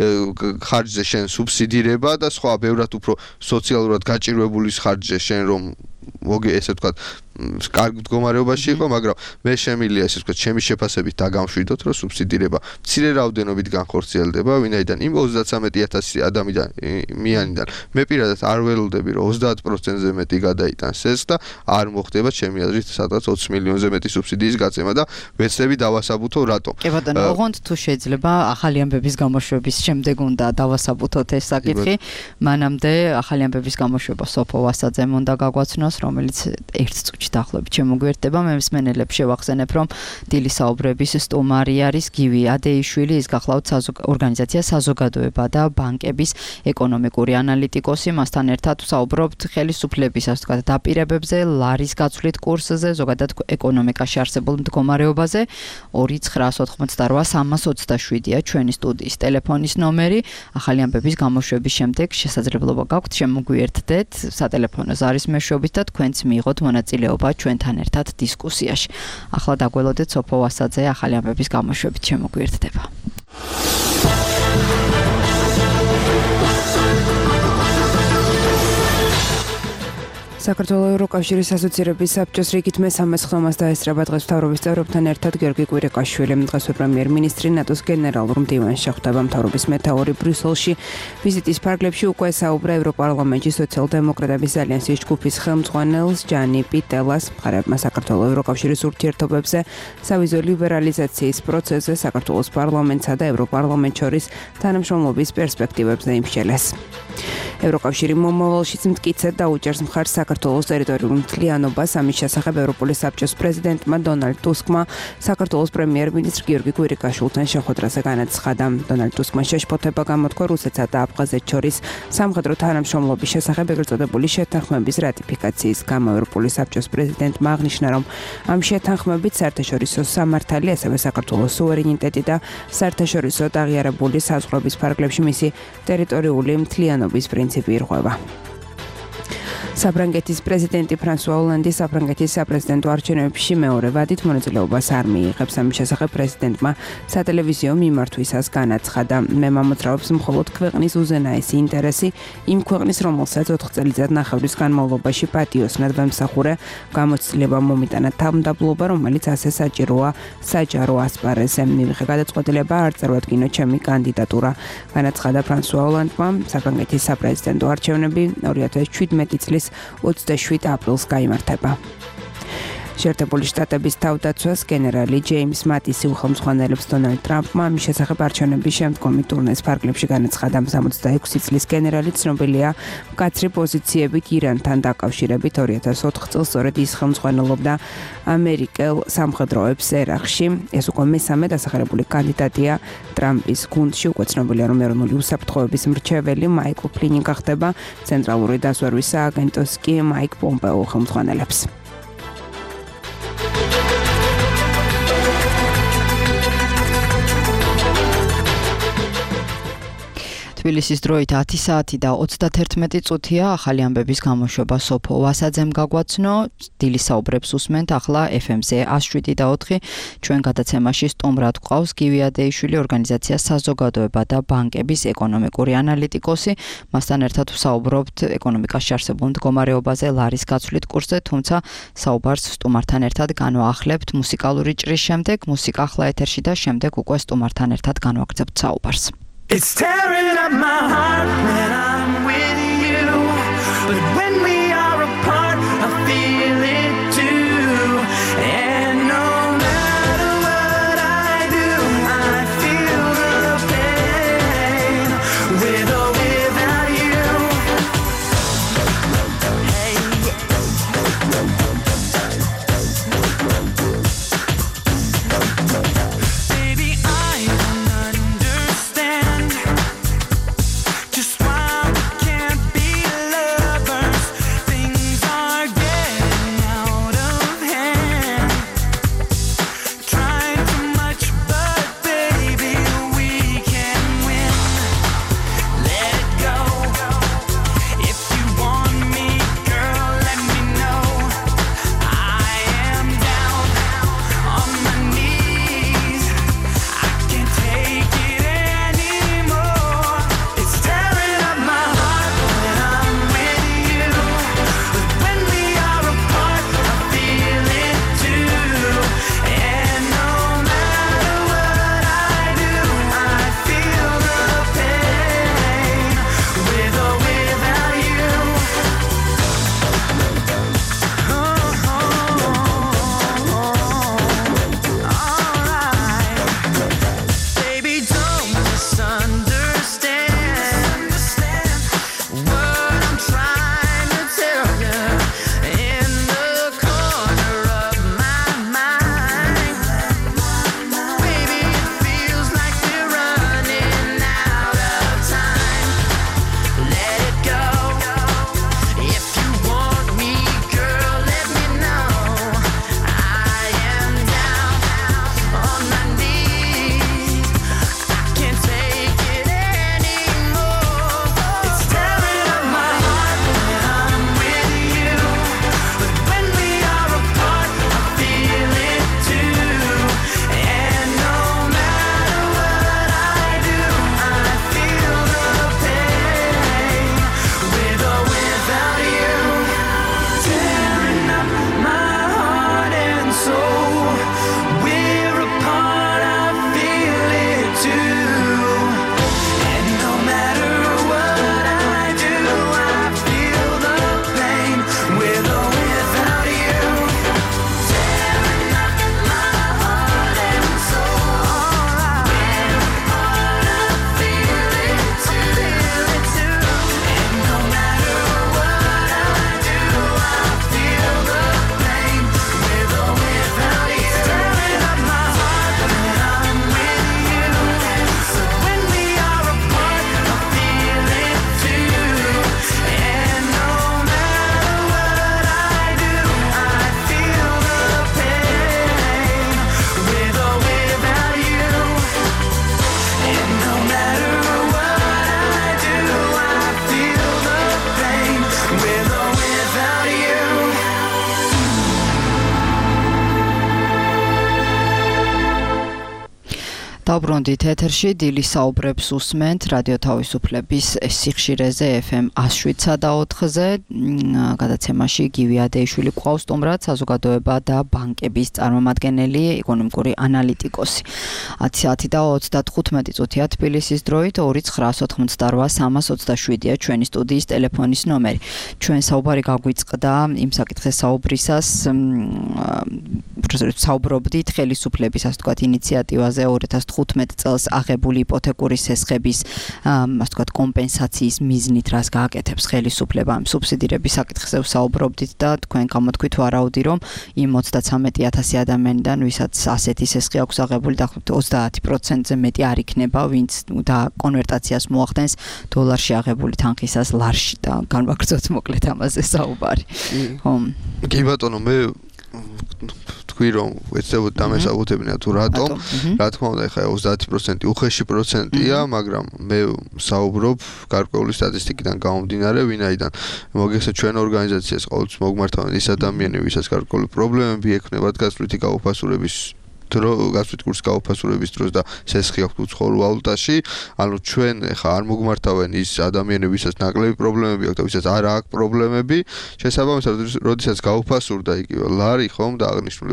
ხარჯზე შენ სუბსიდირება და სხვა ბევრად უფრო სოციალურად გაჭირვებული ხარჯზე შენ რომ ესე ვთქვათ კარგ მდგომარეობაში იყო, მაგრამ მე შემილია ესე ვთქვათ ჩემი შეფასებით დაგამშვიდოთ, რომ სუბსიდირება მცირე რაოდენობით განხორციელდება, ვინაიდან იმ 33,000 ადამიანიდან მე პირადად არ ველოდები, რომ 30%-ზე მეტი გადაიტანს ეს და არ მოხდება ჩემი აზრით სადღაც 20 მილიონზე მეტი სუბსიდიის გაწემა და ვეცდები დავასაბუთო რატომ. კი ბატონო, ოღონდ თუ შეიძლება ახალი ამბების გამოშვების შემდეგ უნდა დავასაბუთოთ ეს საკითხი, მანამდე ახალი ამბების გამოშვება სოფო ვასაძემ უნდა გაგვაცნოს, რომელიც ერთ წუთში დაახლოებით შემოგვიერთდება. მე მსმენელებს შევახსენებ, რომ დილის საუბრების სტუმარი არის გივი ადეიშვილი, ის გახლავთ ორგანიზაცია საზოგადოება და ბანკების ეკონომიკური ანალიტიკოსი. მასთან ერთად ვსაუბრობთ ხელისუფლების ასე ვთქვათ დაპირებებზე, ლარის გაცვლით კურსზე, ზოგადად ეკონომიკაში არსებულ მდგომარეობაზე. 2988327-ია ჩვენი სტუდიის ტელეფონის ნომერი. ახალი ამბების გამოშვების შემდეგ შესაძლებლობა გაქვთ შემოგვიერთდეთ სატელეფონო ზარის მეშვეობით და თქვენც მიიღოთ მონაწილეობა ჩვენთან ერთად დისკუსიაში. ახლა დაგველოდეთ სოფო ვასაძე ახალი ამბების გამოშვებით შემოგვიერთდება. საქართველოს ევროკავშირის ასოცირების საბჭოს რიგით მე-13 ხდომას დაესწრება დღეს მთავრობის წევრებთან ერთად გიორგი კვირიკაშვილი. დღეს პრემიერ-მინისტრი ნატოს გენერალურ მდივანში ხვდება მთავრობის მეთაური ბრიუსელში. ვიზიტის ფარგლებში უკვე საუბრა ევროპარლამენტში სოციალ-დემოკრატების ალიანსის ჯგუფის ხელმძღვანელს ჯანი პიტელას. მხარეებმა საქართველოს ევროკავშირის ურთიერთობებზე, სავიზო ლიბერალიზაციის პროცესზე, საქართველოს პარლამენტსა და ევროპარლამენტს შორის თანამშრომლობის პერსპექტივებზე იმსჯელეს. ევროკავშირი მომავალშიც მტკიცედ დაუჭერს მხარს საქართველოს ტერიტორიულ მთლიანობას. ამის შესახებ ევროპული საბჭოს პრეზიდენტმა დონალდ ტუსკმა საქართველოს პრემიერ-მინისტრ გიორგი კვირიკაშვილთან შეხვედრაზე განაცხადა. დონალდ ტუსკმა შეშფოთება გამოთქვა რუსეთსა და აფხაზეთს შორის სამხედრო თანამშრომლობის შესახებ ეგრეთ წოდებული შეთანხმების რატიფიკაციის გამო. ევროპული საბჭოს პრეზიდენტმა აღნიშნა, რომ ამ შეთანხმებით საერთაშორისო სამართალი, ასევე საქართველოს სუვერენიტეტი და საერთაშორისო აღიარებული საზღვრების ფარგლებში მისი ტერიტორიული მთლიანობის პრინციპი ირღვევა. საფრანგეთის პრეზიდენტი ფრანსუა ოლანდი საფრანგეთის საპრეზიდენტო არჩევნებში მეორე ვადით მონაწილეობას არ მიიღებს. ამის შესახებ პრეზიდენტმა სატელევიზიო მიმართვისას განაცხადა, მე მომწრაობს მხოლოდ ქვეყნის უზენაესი ინტერესი, იმ ქვეყნის, რომელსაც 4 წელიწადნახევრის განმავლობაში პატიოსნად ვემსახურე, გამოცდილება მომიტანა თავმდაბლობა, რომელიც ასე საჭიროა საჯარო ასპარეზზე. მივიღე გადაწყვეტილება არ წარვადგინო ჩემი კანდიდატურა, განაცხადა ფრანსუა ოლანდმა. საფრანგეთის საპრეზიდენტო არჩევნები 2017 წლის 27 აპრილს გაიმართება. შეერთებული შტატების თავდაცვას გენერალი ჯეიმს მატისი უხელმძღვანელებს დონალდ ტრამპმა ამის შესახებ არჩევნების შემდგომი ტურნეს ფარგლებში განაცხადა. 66 წლის გენერალი ცნობილია მკაცრი პოზიციებით ირანთან დაკავშირებით. 2004 წელს სწორედ ის ხელმძღვანელობდა ამერიკელ სამხედროებს ერაყში. ეს უკვე მესამე დასახელებული კანდიდატია ტრამპის გუნდში. უკვე ცნობილია, რომ ეროვნული უსაფრთხოების მრჩეველი მაიკლ ფლინი გახდება. ცენტრალური დაზვერვის სააგენტოს კი მაიკ პომპეო ხელმძღვანელებს. თბილისის დროით 10 საათი და 31 წუთია. ახალი ამბების გამოშვება სოფო ვასაძემ გაგვაცნო. დილის საუბრებს უსმენთ ახლა FM-ზე 107.4. ჩვენ გადაცემაში სტუმრად გვყავს გივი ადეიშვილი, ორგანიზაცია საზოგადოება და ბანკების ეკონომიკური ანალიტიკოსი. მასთან ერთად ვსაუბრობთ ეკონომიკაში არსებულ მდგომარეობაზე, ლარის გაცვლის კურსზე, თუმცა საუბარს სტუმართან ერთად განვაახლებთ მუსიკალური ჭრის შემდეგ. მუსიკა ახლა ეთერში და შემდეგ უკვე სტუმართან ერთად განვაგრძებთ საუბარს. It's tearing up my heart when I'm with you, but when we are apart, I feel it too. And no matter what I do, I feel the pain, with or without you. Hey, baby, I don't understand just why Დავბრუნდით ეთერში დილის საუბრებს უსმენთ რადიო თავისუფლების სიხშირეზე FM 107.4-ზე გადაცემაში გივი ადეიშვილი გვყავს სტუმრად საზოგადოება და ბანკების წარმომადგენელი ეკონომიკური ანალიტიკოსი 10 საათი და 35 წუთია თბილისის დროით 2988-327-ია ჩვენი სტუდიის ტელეფონის ნომერი ჩვენ საუბარი გაგვიწყდა იმ საკითხის საუბრისას საუბრობდით ხელისუფლების ასე ვთქვათ ინიციატივაზე 2015 წელს აღებული იპოთეკური სესხების ასე ვთქვათ კომპენსაციის მიზნით რას გააკეთებს ხელისუფლება ამ სუბსიდირების საკითხზე საუბრობდით და თქვენ გამოთქვით ვარაუდი რომ იმ 33,000 ადამიანიდან ვისაც ასეთი სესხი აქვს აღებული დაახლოებით 30%-ზე მეტი არ იქნება ვინც და კონვერტაციას მოახდენს დოლარში აღებული თანხისას ლარში და განვაგრძოთ მოკლედ ამაზე საუბარი ხო კი ბატონო მე თქვი რომ ეცდებოდ დამესაბუთებინა თუ რატომ რა თქმა უნდა ეხლა 30% უხეში პროცენტია მაგრამ მე საუბრობ გარკვეული სტატისტიკიდან გამომდინარე ვინაიდან მოგეხსენებათ ჩვენ ორგანიზაციას ყოველთვის მოგმართავენ ის ადამიანები ვისაც გარკვეული პრობლემები ექნებათ გასვლითი გაუფასურების გასვლით კურსის გაუფასურების დროს და სესხი აქვს უცხოურ ვალუტაში ანუ ჩვენ ხა არ მოგმართავენ ის ადამიანები ვისაც ნაკლები პრობლემები აქვს და ვისაც არ აქვს პრობლემები შესაბამისად როდესაც გაუფასურდა იგივე ლარი ხომ და აღნიშნული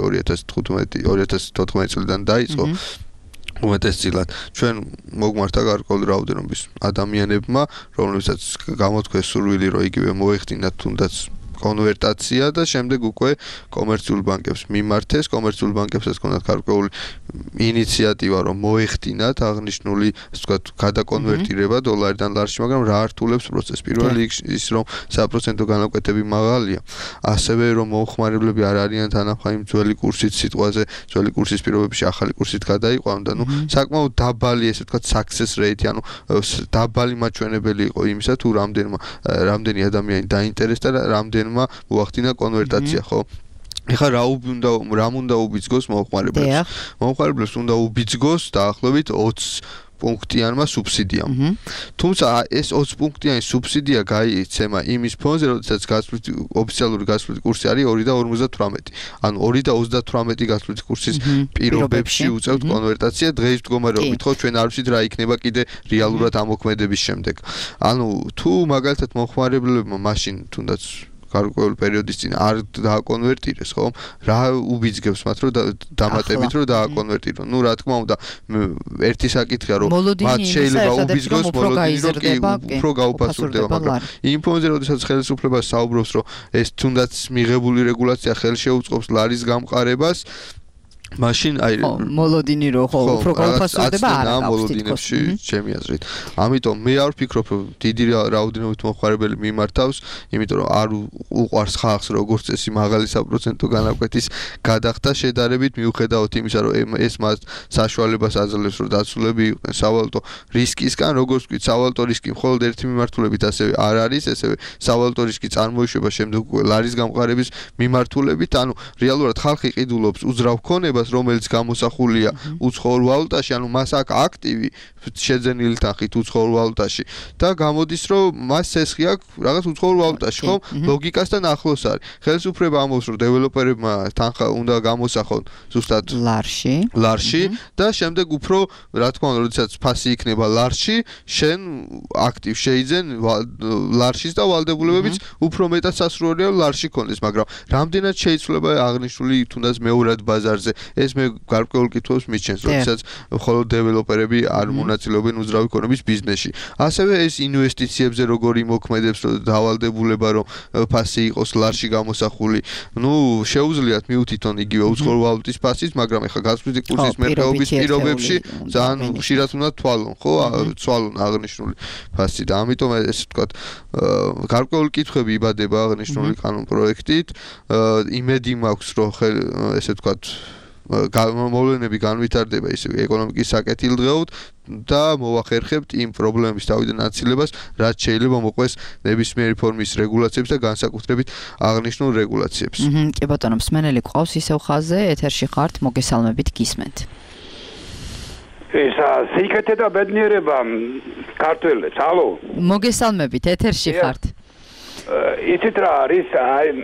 2014 წლიდან დაიწყო უმეტესწილად ჩვენ მოგმართა გარკვეული რაოდენობის ადამიანებმა რომლებსაც გამოთქვეს სურვილი რომ იგივე მოეხდინათ თუნდაც კონვერტაცია და შემდეგ უკვე კომერციულ ბანკებს მიმართეს კომერციულ ბანკებსაც ჰქონდათ გარკვეული ინიციატივა რომ მოეხდინათ აღნიშნული ასე ვთქვათ გადაკონვერტირება დოლარიდან ლარში მაგრამ რა ართულებს პროცესს პირველ რიგში ის რომ საპროცენტო განაკვეთები მაღალია ასევე რომ მომხმარებლები არ არიან თანახმად იმ ძველი კურსით სიტყვაზე ძველი კურსის პირობებში ახალი კურსით გადაიყვანონ და ნუ საკმაოდ დაბალი ასე ვთქვათ success rate ანუ დაბალი მაჩვენებელი იყო იმისა თუ რამდენი ადამიანი დაინტერესდა და რამდენი მოახდინა კონვერტაცია ხო ეხლა რამ უნდა უბიძგოს მომხმარებლებს უნდა უბიძგოს დაახლოებით 20 პუნქტიანმა სუბსიდიამ. თუმცა ეს 20 პუნქტიანი სუბსიდია გაიცემა იმის ფონზე, როდესაც ოფიციალური გასვლითი კურსი არის 2.58. ანუ 2.38 გასვლითი კურსის პირობებში უწევთ კონვერტაცია დღეის მდგომარეობით, ხო, ჩვენ არ ვიცით რა იქნება კიდე რეალურად ამოქმედების შემდეგ. ანუ თუ მაგალითად მომხმარებლებმა მაშინ თუნდაც გარკვეული პერიოდის წინ არ დააკონვერტირეს, ხო? რა უბიძგებს მათ რომ დამატებით რომ დააკონვერტირონ. ნუ რა თქმა უნდა, ერთი საკითხია რომ მათ შეიძლება უბიძგოს მოლოდინი რომ კი უფრო გაუფასურდება, მაგრამ იმ ფონზე როდესაც ხელისუფლება საუბრობს რომ ეს თუნდაც მიღებული რეგულაცია ხელშეუწყობს ლარის გამყარებას მაშინ აი მოლოდინი რო ხო უფრო გაუფასურდება არა მოლოდინებში ჩემი აზრით. ამიტომ მე არ ვფიქრობ რომ დიდი რაოდენობით მომხმარებელი მიმართავს, იმიტომ რომ არ უყვარს ხალხს როგორც წესი მაღალი საპროცენტო განაკვეთის გადახდა შედარებით მიუხედავად იმისა რომ ეს მას საშუალებას აძლევს რომ დაცულები იყვნენ სავალუტო რისკისგან, როგორც ვთქვით, სავალუტო რისკი მხოლოდ ერთი მიმართულებით ასევე არ არის, ესევე სავალუტო რისკი წარმოიშვება შემდეგ უკვე ლარის გამყარების მიმართულებით, ანუ რეალურად ხალხი ყიდულობს უძრავ ქონებას რომელიც გამოსახულია უცხოურ ვალუტაში, ანუ მას აქვს აქტივი შეძენილი თანხით უცხოურ ვალუტაში და გამოდის რომ მას სესხი აქვს რაღაც უცხოურ ვალუტაში, ხო? ლოგიკასთან ახლოს არის. ხელისუფლება ამბობს რომ დეველოპერებმა თანხა უნდა გამოსახონ ზუსტად ლარში და შემდეგ უფრო რა თქმა უნდა, როდესაც ფასი იქნება ლარში, შენ აქტივ შეიძენ ლარშის და ვალდებულებებიც უფრო მეტად სასურველია ლარში ქონდეს, მაგრამ რამდენად შეიცვლება აღნიშნული თუნდაც მეორად ბაზარზე ეს მე გარკვეულ კითხვებს მიჩენს, როდესაც მხოლოდ დეველოპერები არ მონაწილეობენ უძრავი ქონების ბიზნესში. ასევე ეს ინვესტიციებზე როგორ იმოქმედებს დავალდებულება რომ ფასი იყოს ლარში გამოსახული. ნუ შეუძლიათ მიუთითონ იგივე უცხოური ვალუტის ფასის, მაგრამ ეხლა გასვლითი კურსის მერყეობის პირობებში ძალიან ხშირად უნდა თვალონ, ხო? თვალონ აღნიშნული ფასი და ამიტომ ესე ვთქვათ გარკვეული კითხვები იბადება აღნიშნული კანონ პროექტით. იმედი მაქვს რომ ესე ვთქვათ მოვლენები განვითარდება ისე ეკონომიკის საკეთილდღეოდ და მოვახერხებთ იმ პრობლემების თავიდან აცილებას, რაც შეიძლება მოყვეს ნებისმიერი ფორმის რეგულაციებს და განსაკუთრებით აღნიშნულ რეგულაციებს. კი ბატონო, მსმენელი გვყავს ისევ ხაზზე, ეთერში ხართ, მოგესალმებით, გისმენთ. ესა სიკეთე და ბედნიერება ქართველებს, ალო. მოგესალმებით, ეთერში ხართ. იცით რა არის,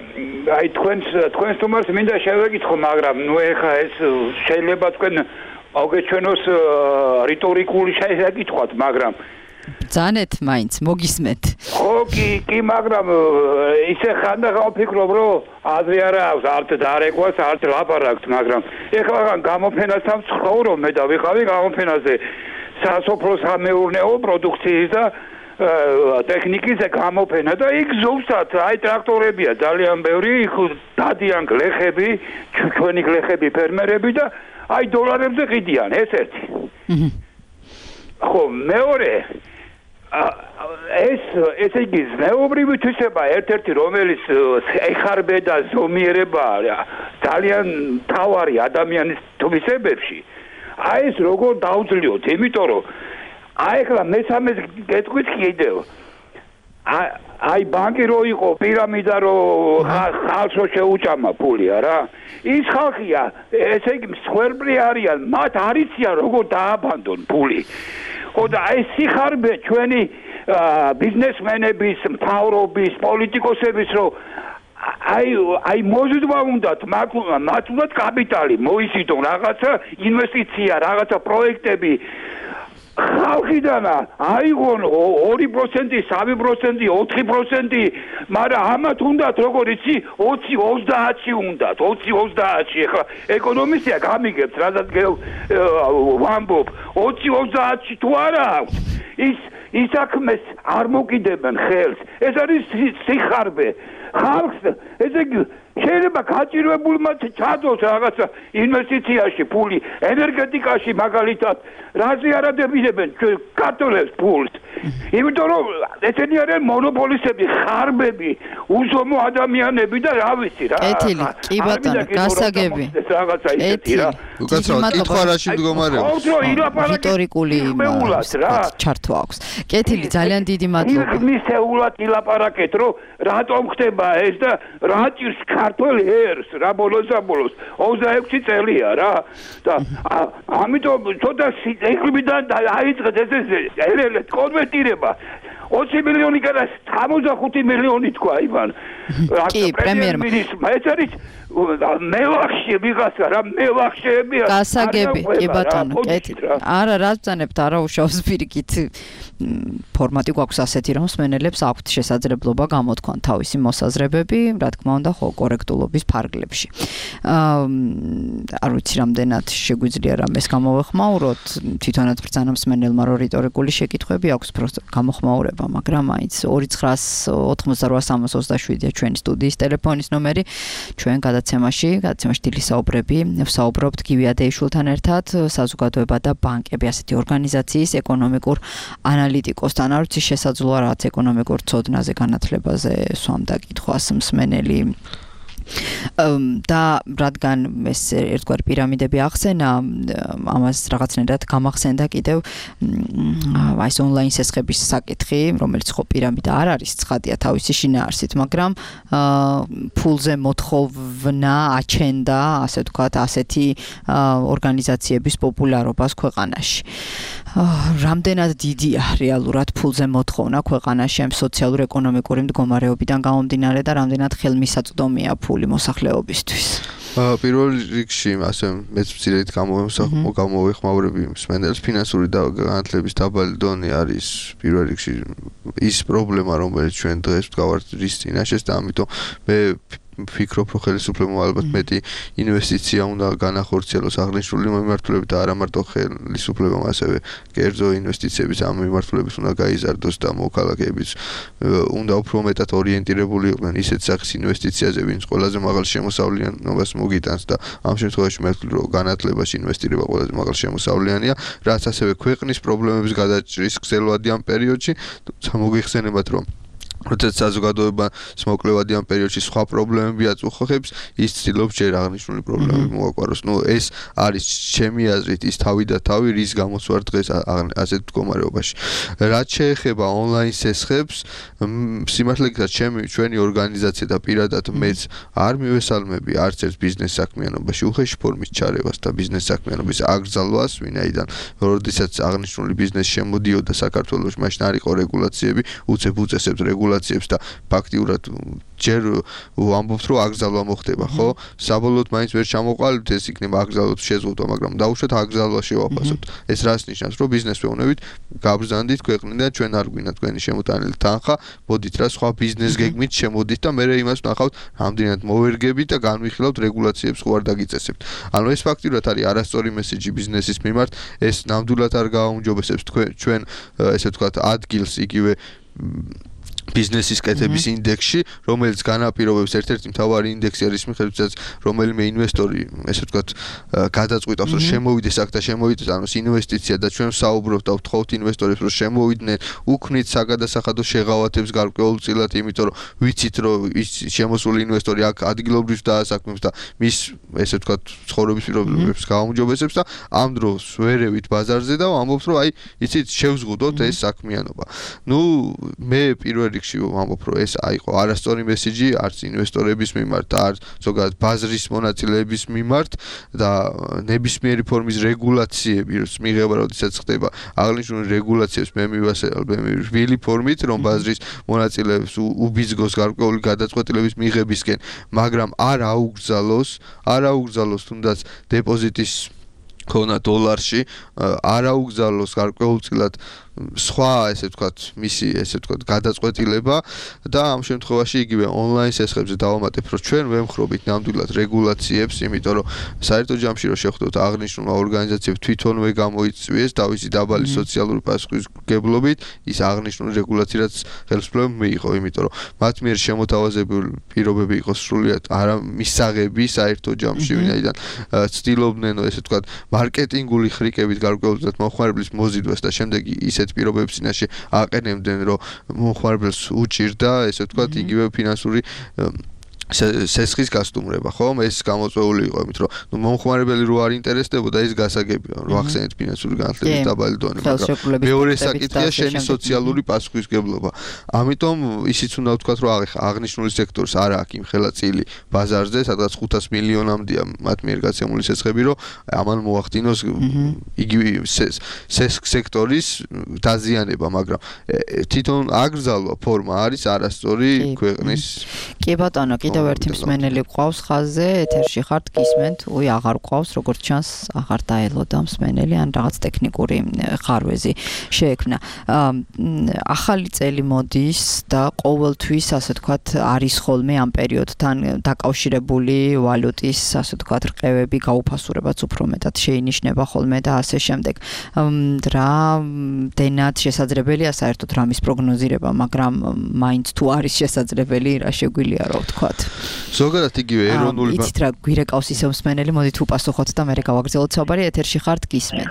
აი თქვენს თუმარს მინდა შევეკითხო, მაგრამ ნუ ეხა ეს შეიძლება თქვენ მოგეჩვენოს რიტორიკული შეკითხვათ, მაგრამ ბრძანეთ მაინც მოგისმენთ. ხო კი, მაგრამ ისე ხანდახან ვფიქრობ, რომ აზრი არა აქვს, არც დარეკვას, არც ლაპარაკს, მაგრამ ეხლა გამოფენასთან ვცხოვრობ მე და ვიყავი გამოფენაზე სასოფლო-სამეურნეო პროდუქციის და ტექნიკის გამოფენა და იქ ზუსტად აი ტრაქტორებია ძალიან ბევრი, დადიან გლეხები, ჩვენი გლეხები ფერმერები და აი დოლარებზე ყიდიან ეს ერთი. ხო, მეორე ესე იგი ზნეობრივი თვისება ერთ-ერთი რომელიც ეხარბე და ზომიერება ძალიან მთავარი ადამიანის თვისებებში აი ეს როგორ დაუძლიოთ, იმიტომ რომ აი ეხლა მესამეს გეტყვით კიდევ აი ბანკი რო იყო პირამიდა რო ხალხს შეუჭამა ფული არა ის ხალხია ესე იგი მსხვერპლი არიან მათ არიციან როგორ დააბანდონ ფული ხო და აი სიხარბე ჩვენი ბიზნესმენების მთავრობის პოლიტიკოსების რო აი მოზიდვა უნდათ მათ უნდათ კაპიტალი მოიზიდონ რაღაცა ინვესტიცია რაღაცა პროექტები ხალხიდანა აიღონ 2%, 3%, 4%, მაგრამ ამათ უნდათ როგორ იცი 20-30 უნდათ, 20-30 ეხლა ეკონომისტია გამიგებს, რადგან ვამბობ 20-30 თუ არა აქვს ის საქმეს არ მოკიდებენ ხელს. ეს არის სიხარბე. ხალხს ესე იგი შეიძლება გაჭირვებულმა ჩადოს რაღაცა ინვესტიციაში ფული, ენერგეტიკაში მაგალითად, რაზე არ ადებინებენ კარტოლებს ფულს. იმიტომ რომ ესენი არიან მონოპოლისტები, ხარბები, უზომო ადამიანები და რა ვიცი რა. კეთილი, კი ბატონო, გასაგები. რაღაცა ისეთი რა. უკაცრავად კითხვა რაში მდგომარეობს? რიტორიკული ჩართვა აქვს. კეთილი, ძალიან დიდი მადლობა. მისეულად ილაპარაკეთ, რომ რატომ ხდება ეს და რა ჭირს ქართველი ერს, რა ბოლოს 26 წელია რა. და ამიტომ ცოტა ეკლიდან დაიწყეთ ეს ელელეთ კონვერტირება 20 მილიონი და 65 მილიონი თქვა ივან. კი, პრემიერმა. ეს არის მელახში ვიღაცა რა მელახშეები გასაგები, კი ბატონო, კეთილი. არა, რა ბრძანებთ, არა უშავს პირიქით. ფორმატი გვაქვს ასეთი, რომ მსმენელებს აქვთ შესაძლებლობა გამოთქვან თავისი მოსაზრებები, რა თქმა უნდა, ხო, კორექტულობის ფარგლებში. არ ვიცი, რამდენად შეგვიძლია რამეს გამოვეხმაუროთ, თვითონაც ბრძანა მსმენელმა რომ რიტორიკული შეკითხვები აქვს გამოხმაურება, მაგრამ მაინც 2988327-ია ჩვენი სტუდიის ტელეფონის ნომერი. ჩვენ გადაცემაში დილის საუბრები ვსაუბრობთ გივი ადეიშვილთან ერთად, საზოგადოება და ბანკები ასეთი ორგანიზაციის ეკონომიკურ ანალიტიკოსთან. არ ვიცი შესაძლოა რაც ეკონომიკურ ცოდნაზე განათლებაზე სვამდა კითხვას მსმენელი და რადგან ეს ერთგვარი პირამიდები ახსენა, ამას რაღაცნაირად გამახსენდა კიდევ აი ეს ონლაინ სესხების საკითხი, რომელიც ხო პირამიდა არ არის, ცხადია თავისი შინაარსით, მაგრამ ფულზე მოთხოვნა აჩენდა, ასე ვთქვათ, ასეთი ორგანიზაციების პოპულარობას ქვეყანაში. რამდენად დიდია რეალურად ფულზე მოთხოვნა ქვეყანაში ამ სოციალურ-ეკონომიკური მდგომარეობიდან გამომდინარე და რამდენად ხელმისაწვდომია ფული მოსახლეობისთვის. პირველ რიგში ასე მეც მცირედ გამოვეხმაურები მსმენელს ფინანსური განათლების დაბალი დონე არის პირველ რიგში ის პრობლემა რომელიც ჩვენ დღეს ვდგავართ რის წინაშეს და ამიტომ მე ვფიქრობ რომ ხელისუფლებამ ალბათ მეტი ინვესტიცია უნდა განახორციელოს აღნიშნული მიმართულებით და არა მარტო ხელისუფლებამ ასევე კერძო ინვესტიციების ამ მიმართულებით უნდა გაიზარდოს და მოქალაქეებიც უნდა უფრო მეტად ორიენტირებული იყვნენ ისეთ სახის ინვესტიციაზე ვინც ყველაზე მაღალ შემოსავლიანობას მოგიტანს და ამ შემთხვევაში მე ვთვლი რომ განათლებაში ინვესტირება ყველაზე მაღალ შემოსავლიანია რაც ასევე ქვეყნის პრობლემების გადაჭრის გზელვადი ამ პერიოდში თუმცა მოგიხსენებათ რომ როდესაც საზოგადოებას მოკლევადი ამ პერიოდში სხვა პრობლემები აწუხებს, ის ცდილობს ჯერ აღნიშნული პრობლემები მოაკვაროს. ნუ ეს არის ჩემი აზრით ის თავი და თავი, რის გამოც ვარ დღეს ასეთ მდგომარეობაში. რაც შეეხება ონლაინ სესხებს, სიმართლე გითხრათ, ჩვენი ორგანიზაცია და პირადად მეც არ მივესალმები არც ერთ ბიზნეს საქმიანობაში უხეში ფორმის ჩარევას და ბიზნეს საქმიანობის აკრძალვას, ვინაიდან როდესაც აღნიშნული ბიზნესი შემოდიოდა საქართველოში, მაშინ არ იყო რეგულაციები, უწესებთ რეგულაციებს და ფაქტიურად ჯერ ვამბობთ რომ აკრძალვა მოხდება ხო საბოლოოდ მაინც ვერ ჩამოყალიბთ ეს იქნება აკრძალვაც შეზღუდვა მაგრამ დაუშვათ აკრძალვა შევაფასოთ ეს რას ნიშნავს რომ ბიზნეს მეუნებით გაბრძანდით ქვეყნიდან ჩვენ არ გვინდა თქვენი შემოტანილი თანხა მოდით რა სხვა ბიზნეს გეგმით შემოდით და მე იმას ვნახავთ რამდენად მოვერგებით და განვიხილავთ რეგულაციებს ხო არ დაგიწესებთ ანუ ეს ფაქტიურად არის არასწორი მესიჯი ბიზნესის მიმართ ეს ნამდვილად არ გააუმჯობესებს ჩვენ ესე ვთქვათ ადგილს იგივე ბიზნესის კეთების ინდექსში, რომელიც განაპირობებს ერთ-ერთი მთავარი ინდექსი არის მიხედვითაც რომელიმე ინვესტორი, ესე ვთქვათ, გადაწყვიტავს რომ შემოვიდეს აქ და შემოვიდეს ანუ ინვესტიცია და ჩვენ საუბრობთ და ვთხოვთ ინვესტორებს რომ შემოვიდნენ, უქმნით საგადასახადო შეღავათებს გარკვეულწილად, იმიტომ რომ ვიცით რომ ის შემოსული ინვესტორი აქ ადგილობრივ დაასაქმებს და მის ესე ვთქვათ, ცხოვრების პირობებს გააუმჯობესებს და ამ დროს ვერევით ბაზარზე და ამბობთ რომ აი, იცით, შევზღუდოთ ეს საქმიანობა. ნუ მე პირველ რიგში ვამბობ რომ ეს აიყო არასწორი მესიჯი არც ინვესტორების მიმართ და არც ზოგადად ბაზრის მონაწილეების მიმართ და ნებისმიერი ფორმის რეგულაციები მიღება როდესაც ხდება აღნიშნული რეგულაციებს მე მივასწავლებ ფორმით რომ ბაზრის მონაწილეებს უბიძგოს გარკვეული გადაწყვეტილების მიღებისკენ მაგრამ არ აუგზავნოს თუნდაც დეპოზიტის ქონა დოლარში არ აუგზავნოს გარკვეულწილად სხვა ესე ვთქვათ მისი ესე ვთქვათ გადაწყვეტილება და ამ შემთხვევაში იგივე ონლაინ სესხებზე დავამატებ რომ ჩვენ ვემხრობით ნამდვილად რეგულაციებს იმიტომ რომ საერთო ჯამში რომ შევხვდოთ აღნიშნულმა ორგანიზაციებს თვითონვე გამოიწვიეს თავისი დაბალი სოციალური პასუხისმგებლობით ის აღნიშნული რეგულაციაც ხელისუფლებამ მიიღო იმიტომ რომ მათ მიერ შემოთავაზებული პირობები იყოს სრულიად არამისაღები საერთო ჯამში ვინაიდან ცდილობდნენ ესე ვთქვათ მარკეტინგული ხრიკებით გარკვეულწილად მომხმარებლის მოზიდვას და შემდეგ ისეთ პირობებს წინაშე აყენებდნენ რომ მომხმარებელს უჭირდა ესე ვთქვათ იგივე ფინანსური სესხის გასტუმრება ხომ ეს გამოწვეული იყო იმით რომ მომხმარებელი რო არ ინტერესდებოდა ეს გასაგებია რომ ახსენეთ ფინანსური განათლების დაბალი დონე მაგრამ მეორე საკითხია შენი სოციალური პასუხისმგებლობა ამიტომ ისიც უნდა ვთქვათ რომ აღნიშნული სექტორს არ აქვს იმ ხელაწილი ბაზარზე სადაც 500 მილიონამდეა მათ მიერ გაცემული სესხები რომ ამან მოახდინოს იგივე სექტორის დაზიანება მაგრამ თვითონ აკრძალვა ფორმა არის არასწორი ქვეყნის კი ბატონო კიდევ ერთი მსმენელი ყავს ხაზზე ეთერში ხართ გისმენთ უი აღარ ყავს როგორც ჩანს აღარ დაელოდა მსმენელი ან რაღაც ტექნიკური ხარვეზი შეექმნა ახალი წელი მოდის და ყოველთვის ასე ვთქვათ არის ხოლმე ამ პერიოდთან დაკავშირებული ვალუტის ასე ვთქვათ რყევები გაუფასურებაც უფრო მეტად შეინიშნება ხოლმე და ასე შემდეგ რა დენად შესაძლებელია საერთოდ რამის პროგნოზირება მაგრამ მაინც თუ არის შესაძლებელი რა შეგვიძლია რა ვთქვათ ზოგადად იგივე ეროვნული იცით რა გვირეკავს ისევ მსმენელი მოდით უპასუხოთ და მე გავაგრძელოთ საუბარი ეთერში ხართ გისმენთ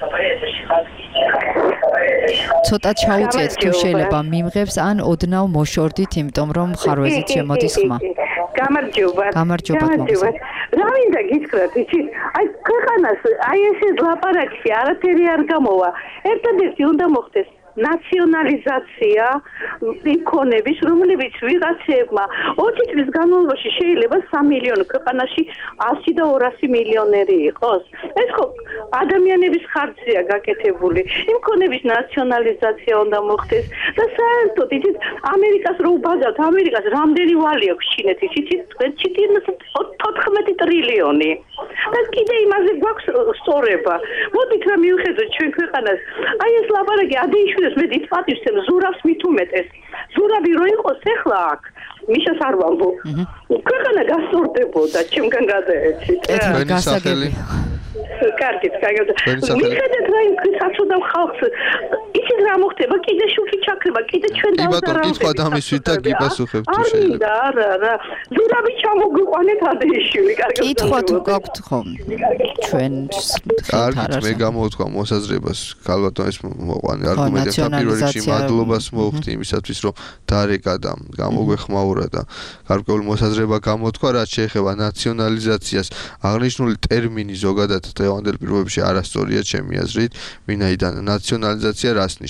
ცოტა ჩაუწიეთ თუ შეიძლება მიმღებს ან ოდნავ მოშორდით იმიტომ რომ ხარვეზით შემოდის ხმა გამარჯობა რა მინდა გითხრათ იცით აი ქვეყანას აი ეს ლაპარაკი არაფერი არ გამოვა ერთადერთი უნდა მოხდეს ნაციონალიზაცია იქონების რომლებიც ვიღაცებმა 20 წლის განმავლობაში შეიძლება 3 მილიონი ქვეყანაში 100 და 200 მილიონერი იყოს ეს ხო ადამიანების ხარჯზეა გაკეთებული იმ ქონების ნაციონალიზაცია უნდა მოხდეს და საერთოდ იცით ამერიკას რო ვბაზავთ ამერიკას რამდენი ვალი აქვს ჩინეთის იცით 14 ტრილიონი და კიდე იმაზე გვაქვს სწორება მოდით რა მივხედოთ ჩვენ ქვეყანას აი ეს ლაპარაკი ადეიშვილი მე დიპატივსემ ზურავს მით უმეტეს ზურავი რო იყოს ახლა აქ მიშას არ ვამბობ ქვეყანა გასწორდებოდა ჩემგან გადაეცით გასაგები კარგით მიხედეთ რა იმ საცოდავ ხალხს იცით რა მოხდება კიდე შუქი ჩაქრება კიდე ჩვენ დავზარავთ კითხვა დამისვით და გიპასუხებთ თუ შეიძლება არა ზურავი ჩამოგვიყვანეთ ადეიშვილი კარგად კითხვა თუ გაქვთ ხომ ჩვენ კარგით მე გამოვთქვა მოსაზრებას ქალბატონს მოყვანი არგუმენტებთან პირველ რიგში მადლობას მოვხდი იმისათვის რომ დარეკა და გამოგვეხმაურა და გარკვეული მოსაზრება გამოთქვა რაც შეეხება ნაციონალიზაციას აღნიშნული ტერმინი ზოგადად დღევანდელ პირობებში არასწორია ჩემი აზრით ვინაიდან ნაციონალიზაცია რას ნიშნავს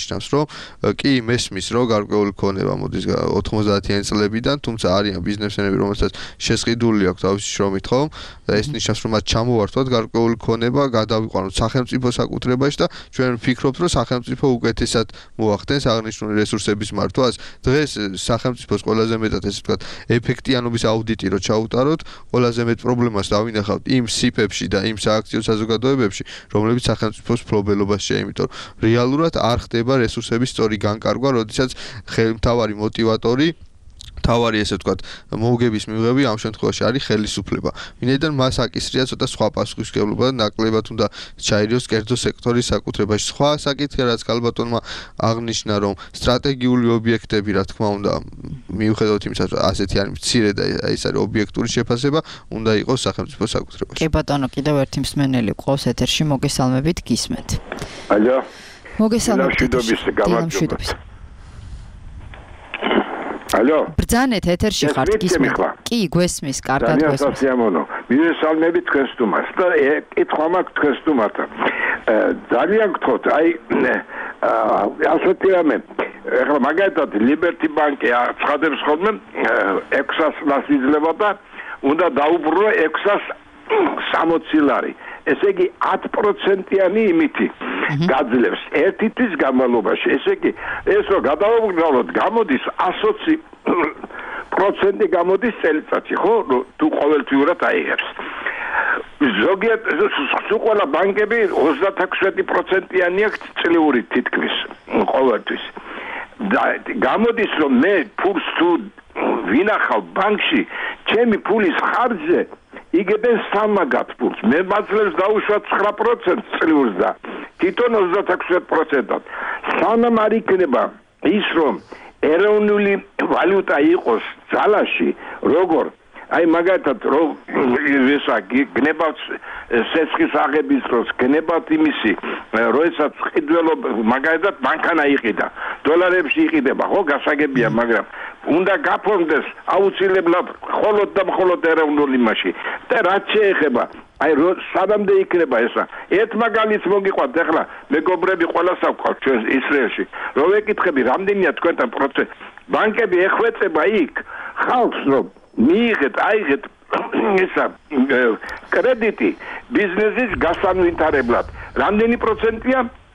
ნიშნავს, რომ კი მესმის, რომ გარკვეული ქონება მოდის 90-იანი წლებიდან, თუმცა არიან ბიზნესმენები, რომელსაც შესყიდული აქვს თავისი შრომით, ხო? და ეს ნიშნავს, რომ მათ ჩამოვართვათ გარკვეული ქონება, გადავიყვანოთ სახელმწიფო საკუთრებაში და ჩვენ ვფიქრობთ, რომ სახელმწიფო უკეთესად მოახდენს აღნიშნული რესურსების მართვას. დღეს სახელმწიფოს ყველაზე მეტად ესე ვთქვათ, ეფექტიანობის აუდიტი რო ჩაუტაროთ, ყველაზე მეტ პრობლემას დავინახავთ იმ სიფებში და იმ სააქციო საზოგადოებებში, რომლებიც სახელმწიფოს მფლობელობაშია, იმიტომ რომ რეალურად არ ხდება რესურსების სწორი განკარგვა, როდესაც მთავარი მოტივატორი თავარი ესე ვთქვათ მოუგების მიღები ამ შემთხვევაში არის ხელისუფლება. ვინაიდან მას აკისრია ცოტა სხვა პასუხისმგებლობა და ნაკლებად უნდა ჩაირიოს კერძო სექტორის საკუთრებაში. სხვა საკითხი რაც ქალბატონმა აღნიშნა, რომ სტრატეგიული ობიექტები, რა თქმა უნდა, მიუხედავად იმისა, რომ ასეთი არის მცირე და ეს არის ობიექტური შეფასება, უნდა იყოს სახელმწიფო საკუთრებაში. კი ბატონო, კიდევ ერთი მსმენელი ყავს ეთერში, მოგესალმებით, გისმენთ. ალო. მოგესალმებით. ალო. ბრძანეთ ეთერში ხართ გისმენთ. კი, გვესმის, კარგად გვესმის. სიამოვნო. მივესალმები თქვენ სტუმარს და კითხვა მაქვს თქვენ სტუმართან. ძალიან გთხოვთ, აი ასეთი რამე. ეხლა მაგალითად Liberty Bank-ი ცხადებს ხოლმე 600 ლარს იძლევა და უნდა დაუბრუნო 660 ლარი. ესე იგი 10%-იანი იმითი გაძლევს ერთი თვის განმავლობაში. ესე იგი ეს რო გადავუბრუნოთ, გამოდის 120% გამოდის წელიწადში, ხო? თუ ყოველთვიურად აიღებს. ზოგიერთ ყველა ბანკები 36%-იანი აქვს წლიური თითქმის ყოველთვის. და გამოდის რომ მე ფულს თუ ვინახავ ბანკში, ჩემი ფულის ხარჯზე იგებენ სამაგად ფულს. მე მაძლევს დაუშვათ 9% წლიურს და თვითონ 36%-ად. სანამ არ იქნება ის რომ ეროვნული ვალუტა იყოს ძალაში, როგორ აი მაგათად რომ ესა გნებავთ სესხის აღების დროს გნებავთ იმისი როდესაც ყიდველობა მაგათად მანქანა იყიდა დოლარებში იყიდება ხო გასაგებია მაგრამ უნდა გაფორმდეს აუცილებლად მხოლოდ და მხოლოდ ეროვნული მასში და რაც შეეხება აი სადამდე იქნება ესა ერთ მაგალითს მოგიყვანთ ახლა მეგობრები ყველას აქვს ჩვენ ისრაელში რომ ეკითხები რამდენია თქვენთან პროცესი ბანკები ეხვეწება იქ ხალხს რომ მიიღეთ აიღეთ ისა კრედიტი ბიზნესის გასანვითარებლად რამდენი პროცენტია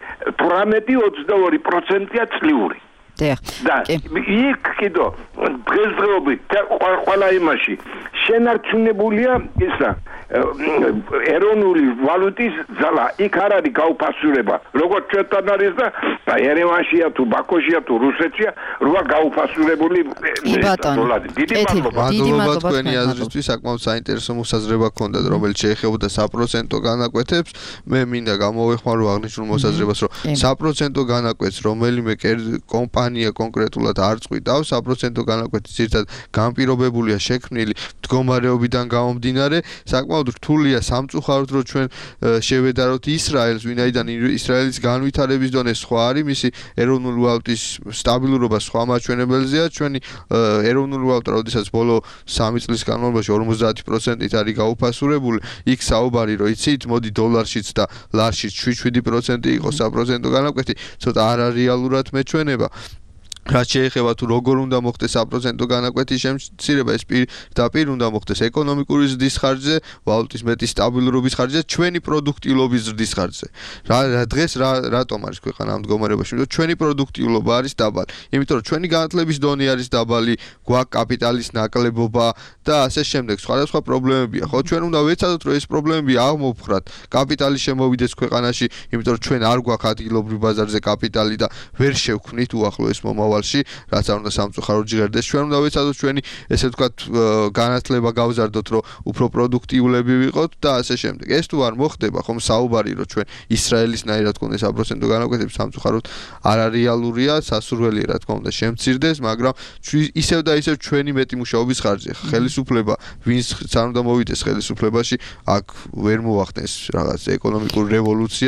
18-22%-ია წლიური და იქ კიდო დღესდღეობით ყველა იმაში შენარჩუნებულია ისა ეროვნული ვალუტის ძალა იქ არ არის გაუფასურება როგორც ჩვენთან არის და ერევანშია თუ ბაქოშია თუ რუსეთშია როა გაუფასურებული დოლარი დიდი მადლობა თქვენი აზრისთვის საკმაოდ საინტერესო მოსაზრება გქონდათ რომელიც შეეხებოდა საპროცენტო განაკვეთებს მე მინდა გამოვეხმარო აღნიშნულ მოსაზრებას რომ საპროცენტო განაკვეთს რომელიმე კომპანია კონკრეტულად არ წყვიტავს საპროცენტო განაკვეთი ძირითადად განპირობებულია შექმნილი მდგომარეობიდან გამომდინარე საკმაოდ რთულია სამწუხაროდ რომ ჩვენ შევედაროთ ისრაელს ვინაიდან ისრაელის განვითარების დონე სხვა არის მისი ეროვნული ვალუტის სტაბილურობა სხვა მაჩვენებელზეა ჩვენი ეროვნული ვალუტა როდესაც ბოლო 3 წლის განმავლობაში 50%-ით არის გაუფასურებული იქ საუბარი რომ იცით მოდი დოლარშიც და ლარშიც 7% იყო საპროცენტო განაკვეთი ცოტა არარეალურად მეჩვენება რაც შეეხება თუ როგორ უნდა მოხდეს საპროცენტო განაკვეთის შემცირება ეს პირდაპირ უნდა მოხდეს ეკონომიკური ზრდის ხარჯზე, ვალუტის მეტი სტაბილურობის ხარჯზე, ჩვენი პროდუქტიულობის ზრდის ხარჯზე. დღეს რატომ არის ქვეყანა ამ მდგომარეობაში? იმიტომ ჩვენი პროდუქტიულობა არის დაბალი. იმიტომ რომ ჩვენი განათლების დონე არის დაბალი, გვაქვს კაპიტალის ნაკლებობა და ასე შემდეგ. სხვადასხვა პრობლემებია. ხო, ჩვენ უნდა ვეცადოთ რომ ეს პრობლემები აღმოფხრათ. კაპიტალი შემოვიდეს ქვეყანაში, იმიტომ რომ ჩვენ არ გვაქვს ადგილობრივ ბაზარზე კაპიტალი და ვერ შევქმნით უახლოეს მომავალში რაც არ უნდა სამწუხაროდ ჟღერდეს ჩვენ უნდა ვეცადოთ ჩვენი ესე ვთქვათ განათლება გავზარდოთ რომ უფრო პროდუქტიულები ვიყოთ და ასე შემდეგ ეს თუ არ მოხდება ხომ საუბარი რომ ჩვენ ისრაელისნაირად გქონდეს საპროცენტო განაკვეთები სამწუხაროდ არარეალურია სასურველია რა თქმა უნდა შემცირდეს მაგრამ ისევ და ისევ ჩვენი მეტი მუშაობის ხარჯზე ხელისუფლება ვინც არ უნდა მოვიდეს ხელისუფლებაში აქ ვერ მოახდენს რაღაც ეკონომიკურ რევოლუციას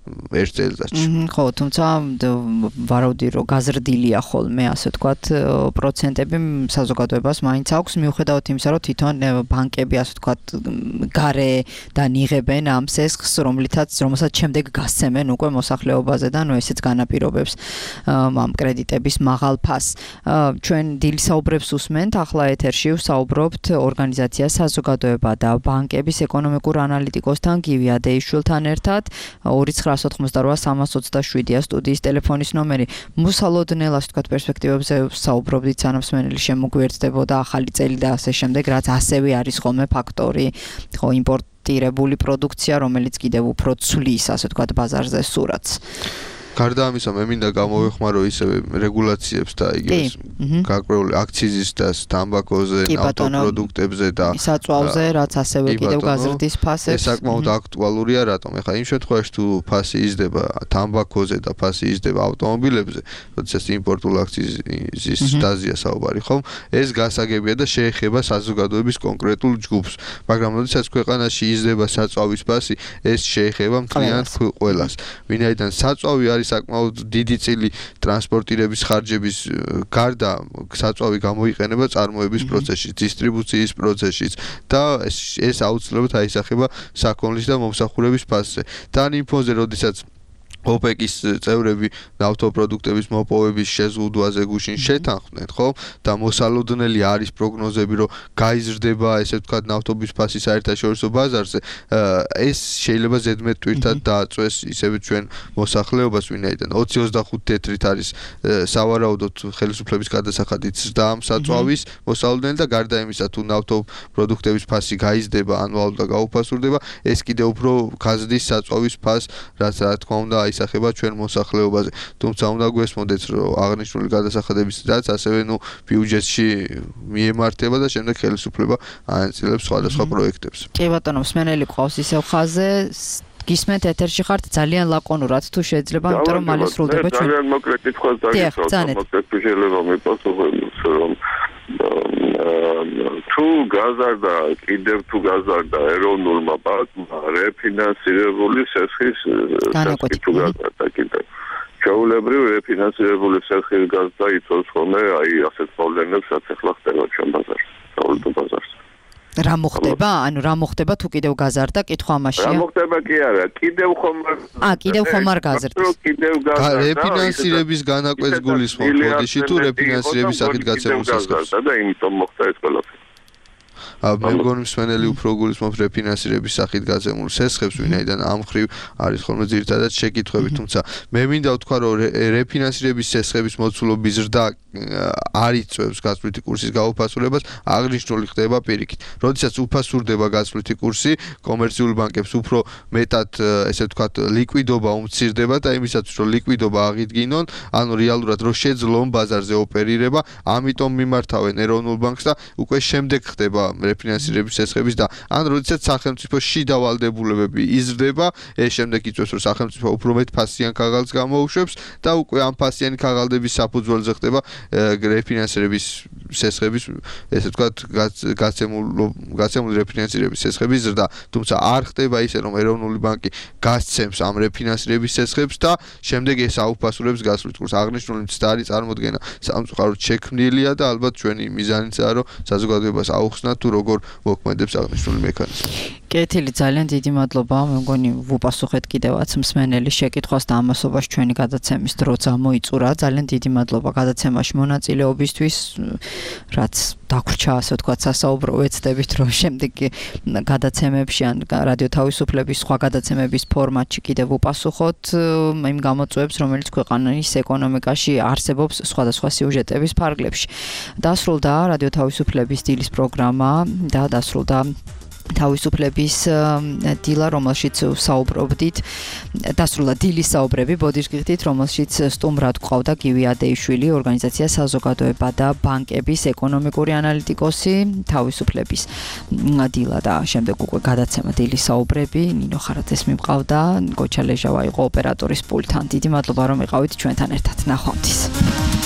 ერთ წელიწადში. ხო, თუმცა ვარაუდი რომ გაზრდილია ხოლმე, ასე ვთქვათ, პროცენტები საზოგადოებას მაინც აქვს, მიუხედავად იმისა, რომ თვითონ ბანკები, ასე ვთქვათ, გარე დანიღებენ ამ სესხს, რომელსაც შემდეგ გასცემენ უკვე მოსახლეობაზე და ესეც განაპირობებს ამ კრედიტების მაღალ ფასს. ჩვენ დილისაუბრებს უსმენთ, ახლა ეთერში ვსაუბრობთ ორგანიზაცია საზოგადოება და ბანკების ეკონომიკურ ანალიტიკოსთან გივი ადეიშვილთან ერთად 2988327-ია სტუდიის ტელეფონის ნომერი. მუსალოდნელ, ასე ვთქვათ, პერსპექტივებზე ვსაუბრობდით, სანამ სმენელი შემოგვიერთდებოდა ახალი წელი და ასე შემდეგ, რაც ასევე არის ხოლმე ფაქტორი, ხო, იმპორტირებული პროდუქცია, რომელიც კიდევ უფრო ცვლის, ასე ვთქვათ, ბაზარზე სურათს. გარდა ამისა, მე მინდა გამოვეხმარო ისევე რეგულაციებს და იგივე გაკვეული აქციზის და თამბაქოზე, ნავთობპროდუქტებზე და საწვავზე, რაც ასევე კიდევ გაზრდის ფასებს. ეს საკმაოდ აქტუალურია, რატომ? ეხლა იმ შემთხვევაში თუ ფასი იზრდება თამბაქოზე და ფასი იზრდება ავტომობილებზე, როდესაც იმპორტულ აქციზის სტაზია საუბარი, ხომ? ეს გასაგებია და შეეხება საზოგადოების კონკრეტულ ჯგუფს, მაგრამ როდესაც ქვეყანაში იზრდება საწვავის ფასი, ეს შეეხება მთლიანად ყველას. ვინაიდან საწვავი არის საკმაოდ დიდი წილი ტრანსპორტირების ხარჯების გარდა საწვავი გამოიყენება წარმოების პროცესში, დისტრიბუციის პროცესში და ეს აუცილებლად აისახება საქონლის და მომსახურების ფასზე. თან იმ ფონზე, როდესაც ოპეკის წევრები ნავთობპროდუქტების მოპოვების შეზღუდვაზე გუშინ შეთანხმდნენ, ხო? და მოსალოდნელი არის პროგნოზები, რომ გაიზრდება, ესე ვთქვათ, ნავთობის ფასი საერთაშორისო ბაზარზე. ეს შეიძლება ზედმეტ ტვირთად დააწვეს ისევე ჩვენ მოსახლეობას, ვინაიდან 20-25 თეთრით არის სავარაუდოდ ხელისუფლების გადასახადით ზრდა ამ საწვავის მოსალოდნელი და გარდა იმისა, თუ ნავთობპროდუქტების ფასი გაიზრდება ანუალურად და გაუფასურდება, ეს კიდევ უფრო გაზრდის საწვავის ფასს, რაც რა თქმა უნდა ისახება ჩვენ მოსახლეობაზე. თუმცა უნდა გვესმოდეთ, რომ აღნიშნული გადასახადების რაც ასევე ბიუჯეტში მიემართება და შემდეგ ხელისუფლება ანაწილებს სხვადასხვა პროექტებს. კი ბატონო, მსმენელი ყავს ისევ ხაზზე. გისმენთ ეთერში ხართ ძალიან ლაკონურად თუ შეიძლება, იმიტომ რომ მალე სრულდება ჩვენ. ძალიან მოკლედ კითხვას დაგისვამ, მოკლედ შეიძლება მიპასუხოს, რომ თუ გაზარდა, კიდევ თუ გაზარდა ეროვნულმა ბანკმა რეფინანსირებული სესხის თუ გაზარდა კიდევ. ჩვეულებრივ რეფინანსირებული სესხის გაზრდა იწვევს ხოლმე აი ასეთ პრობლემებს, რაც ახლა ხდება ჩვენ ბაზარში, სავალუტო ბაზარში. რა მოხდება? ანუ რა მოხდება თუ კიდევ გაზარდა? კითხვა ამაშია. რა მოხდება კი არა, კიდევ ხომ კიდევ ხომ არ გაზრდა. რეფინანსირების განაკვეთს გულისხმობ ბოდიში თუ რეფინანსირების სახით გაცემულ სესხებს. და იმიტომ მოხდა ეს ყველაფერი. მე მგონი მსმენელი უფრო გულისხმობს რეფინანსირების სახით გაცემულ სესხებს, ვინაიდან ამ ხრივ არის ხოლმე ძირითადად შეკითხვები, თუმცა მე მინდა ვთქვა, რომ რეფინანსირების სესხების მოცულობის ზრდა არ იწვევს გაცვლითი კურსის გაუფასურებას, აღნიშნული ხდება პირიქით. როდესაც უფასურდება გაცვლითი კურსი, კომერციულ ბანკებს უფრო მეტად, ესე ვთქვათ, ლიკვიდობა უმცირდება და იმისათვის, რომ ლიკვიდობა აღიდგინონ, ანუ რეალურად რომ შეძლონ ბაზარზე ოპერირება, ამიტომ მიმართავენ ეროვნულ ბანკს და უკვე შემდეგ ხდება რეფინანსირების სესხების და ან როდესაც სახელმწიფო შიდა ვალდებულებები იზრდება, ეს შემდეგ იწვევს, რომ სახელმწიფო უფრო მეტ ფასიან ქაღალდს გამოუშვებს და უკვე ამ ფასიანი ქაღალდების საფუძველზე ხდება რეფინანსირების სესხების, ესე ვთქვათ, გაცემული რეფინანსირების სესხების ზრდა. თუმცა არ ხდება ისე, რომ ეროვნული ბანკი გასცემს ამ რეფინანსირების სესხებს და შემდეგ ეს აუფასურებს გასვლით კურსს. აღნიშნული მცდარი წარმოდგენა სამწუხაროდ შექმნილია და ალბათ ჩვენი მიზანიცაა, რომ საზოგადოებას აუხსნათ თუ როგორ მოქმედებს აღნიშნული მექანიზმი. კეთილი, ძალიან დიდი მადლობა. მე მგონი ვუპასუხეთ კიდევაც მსმენელის შეკითხვას და ამასობას ჩვენი გადაცემის დრო წამოიწურა. ძალიან დიდი მადლობა გადაცემაში მონაწილეობისთვის, რაც დაგვრჩა, ასე ვთქვათ, სასაუბრო ვეცდებით, რომ შემდეგ გადაცემებში ან რადიო თავისუფლების სხვა გადაცემების ფორმატში კიდევ ვუპასუხოთ იმ გამოწვევებს, რომელიც ქვეყანის ეკონომიკაში არსებობს სხვადასხვა სიუჟეტების ფარგლებში. დასრულდა რადიო თავისუფლების დილის პროგრამა და დასრულდა თავისუფლების დილა, რომელშიც საუბრობდით, დასრულდა დილის საუბრები ბოდიშგიხდით, რომელშიც სტუმრად გვყავდა გივი ადეიშვილი, ორგანიზაცია საზოგადოება და ბანკების ეკონომიკური ანალიტიკოსი, თავისუფლების დილა და შემდეგ უკვე გადაცემა დილის საუბრები, ნინო ხარაძეს მიმყავდა, გოჩა ლეჟავა იყო ოპერატორის პულტთან. დიდი მადლობა, რომ იყავით ჩვენთან ერთად. ნახვამდის.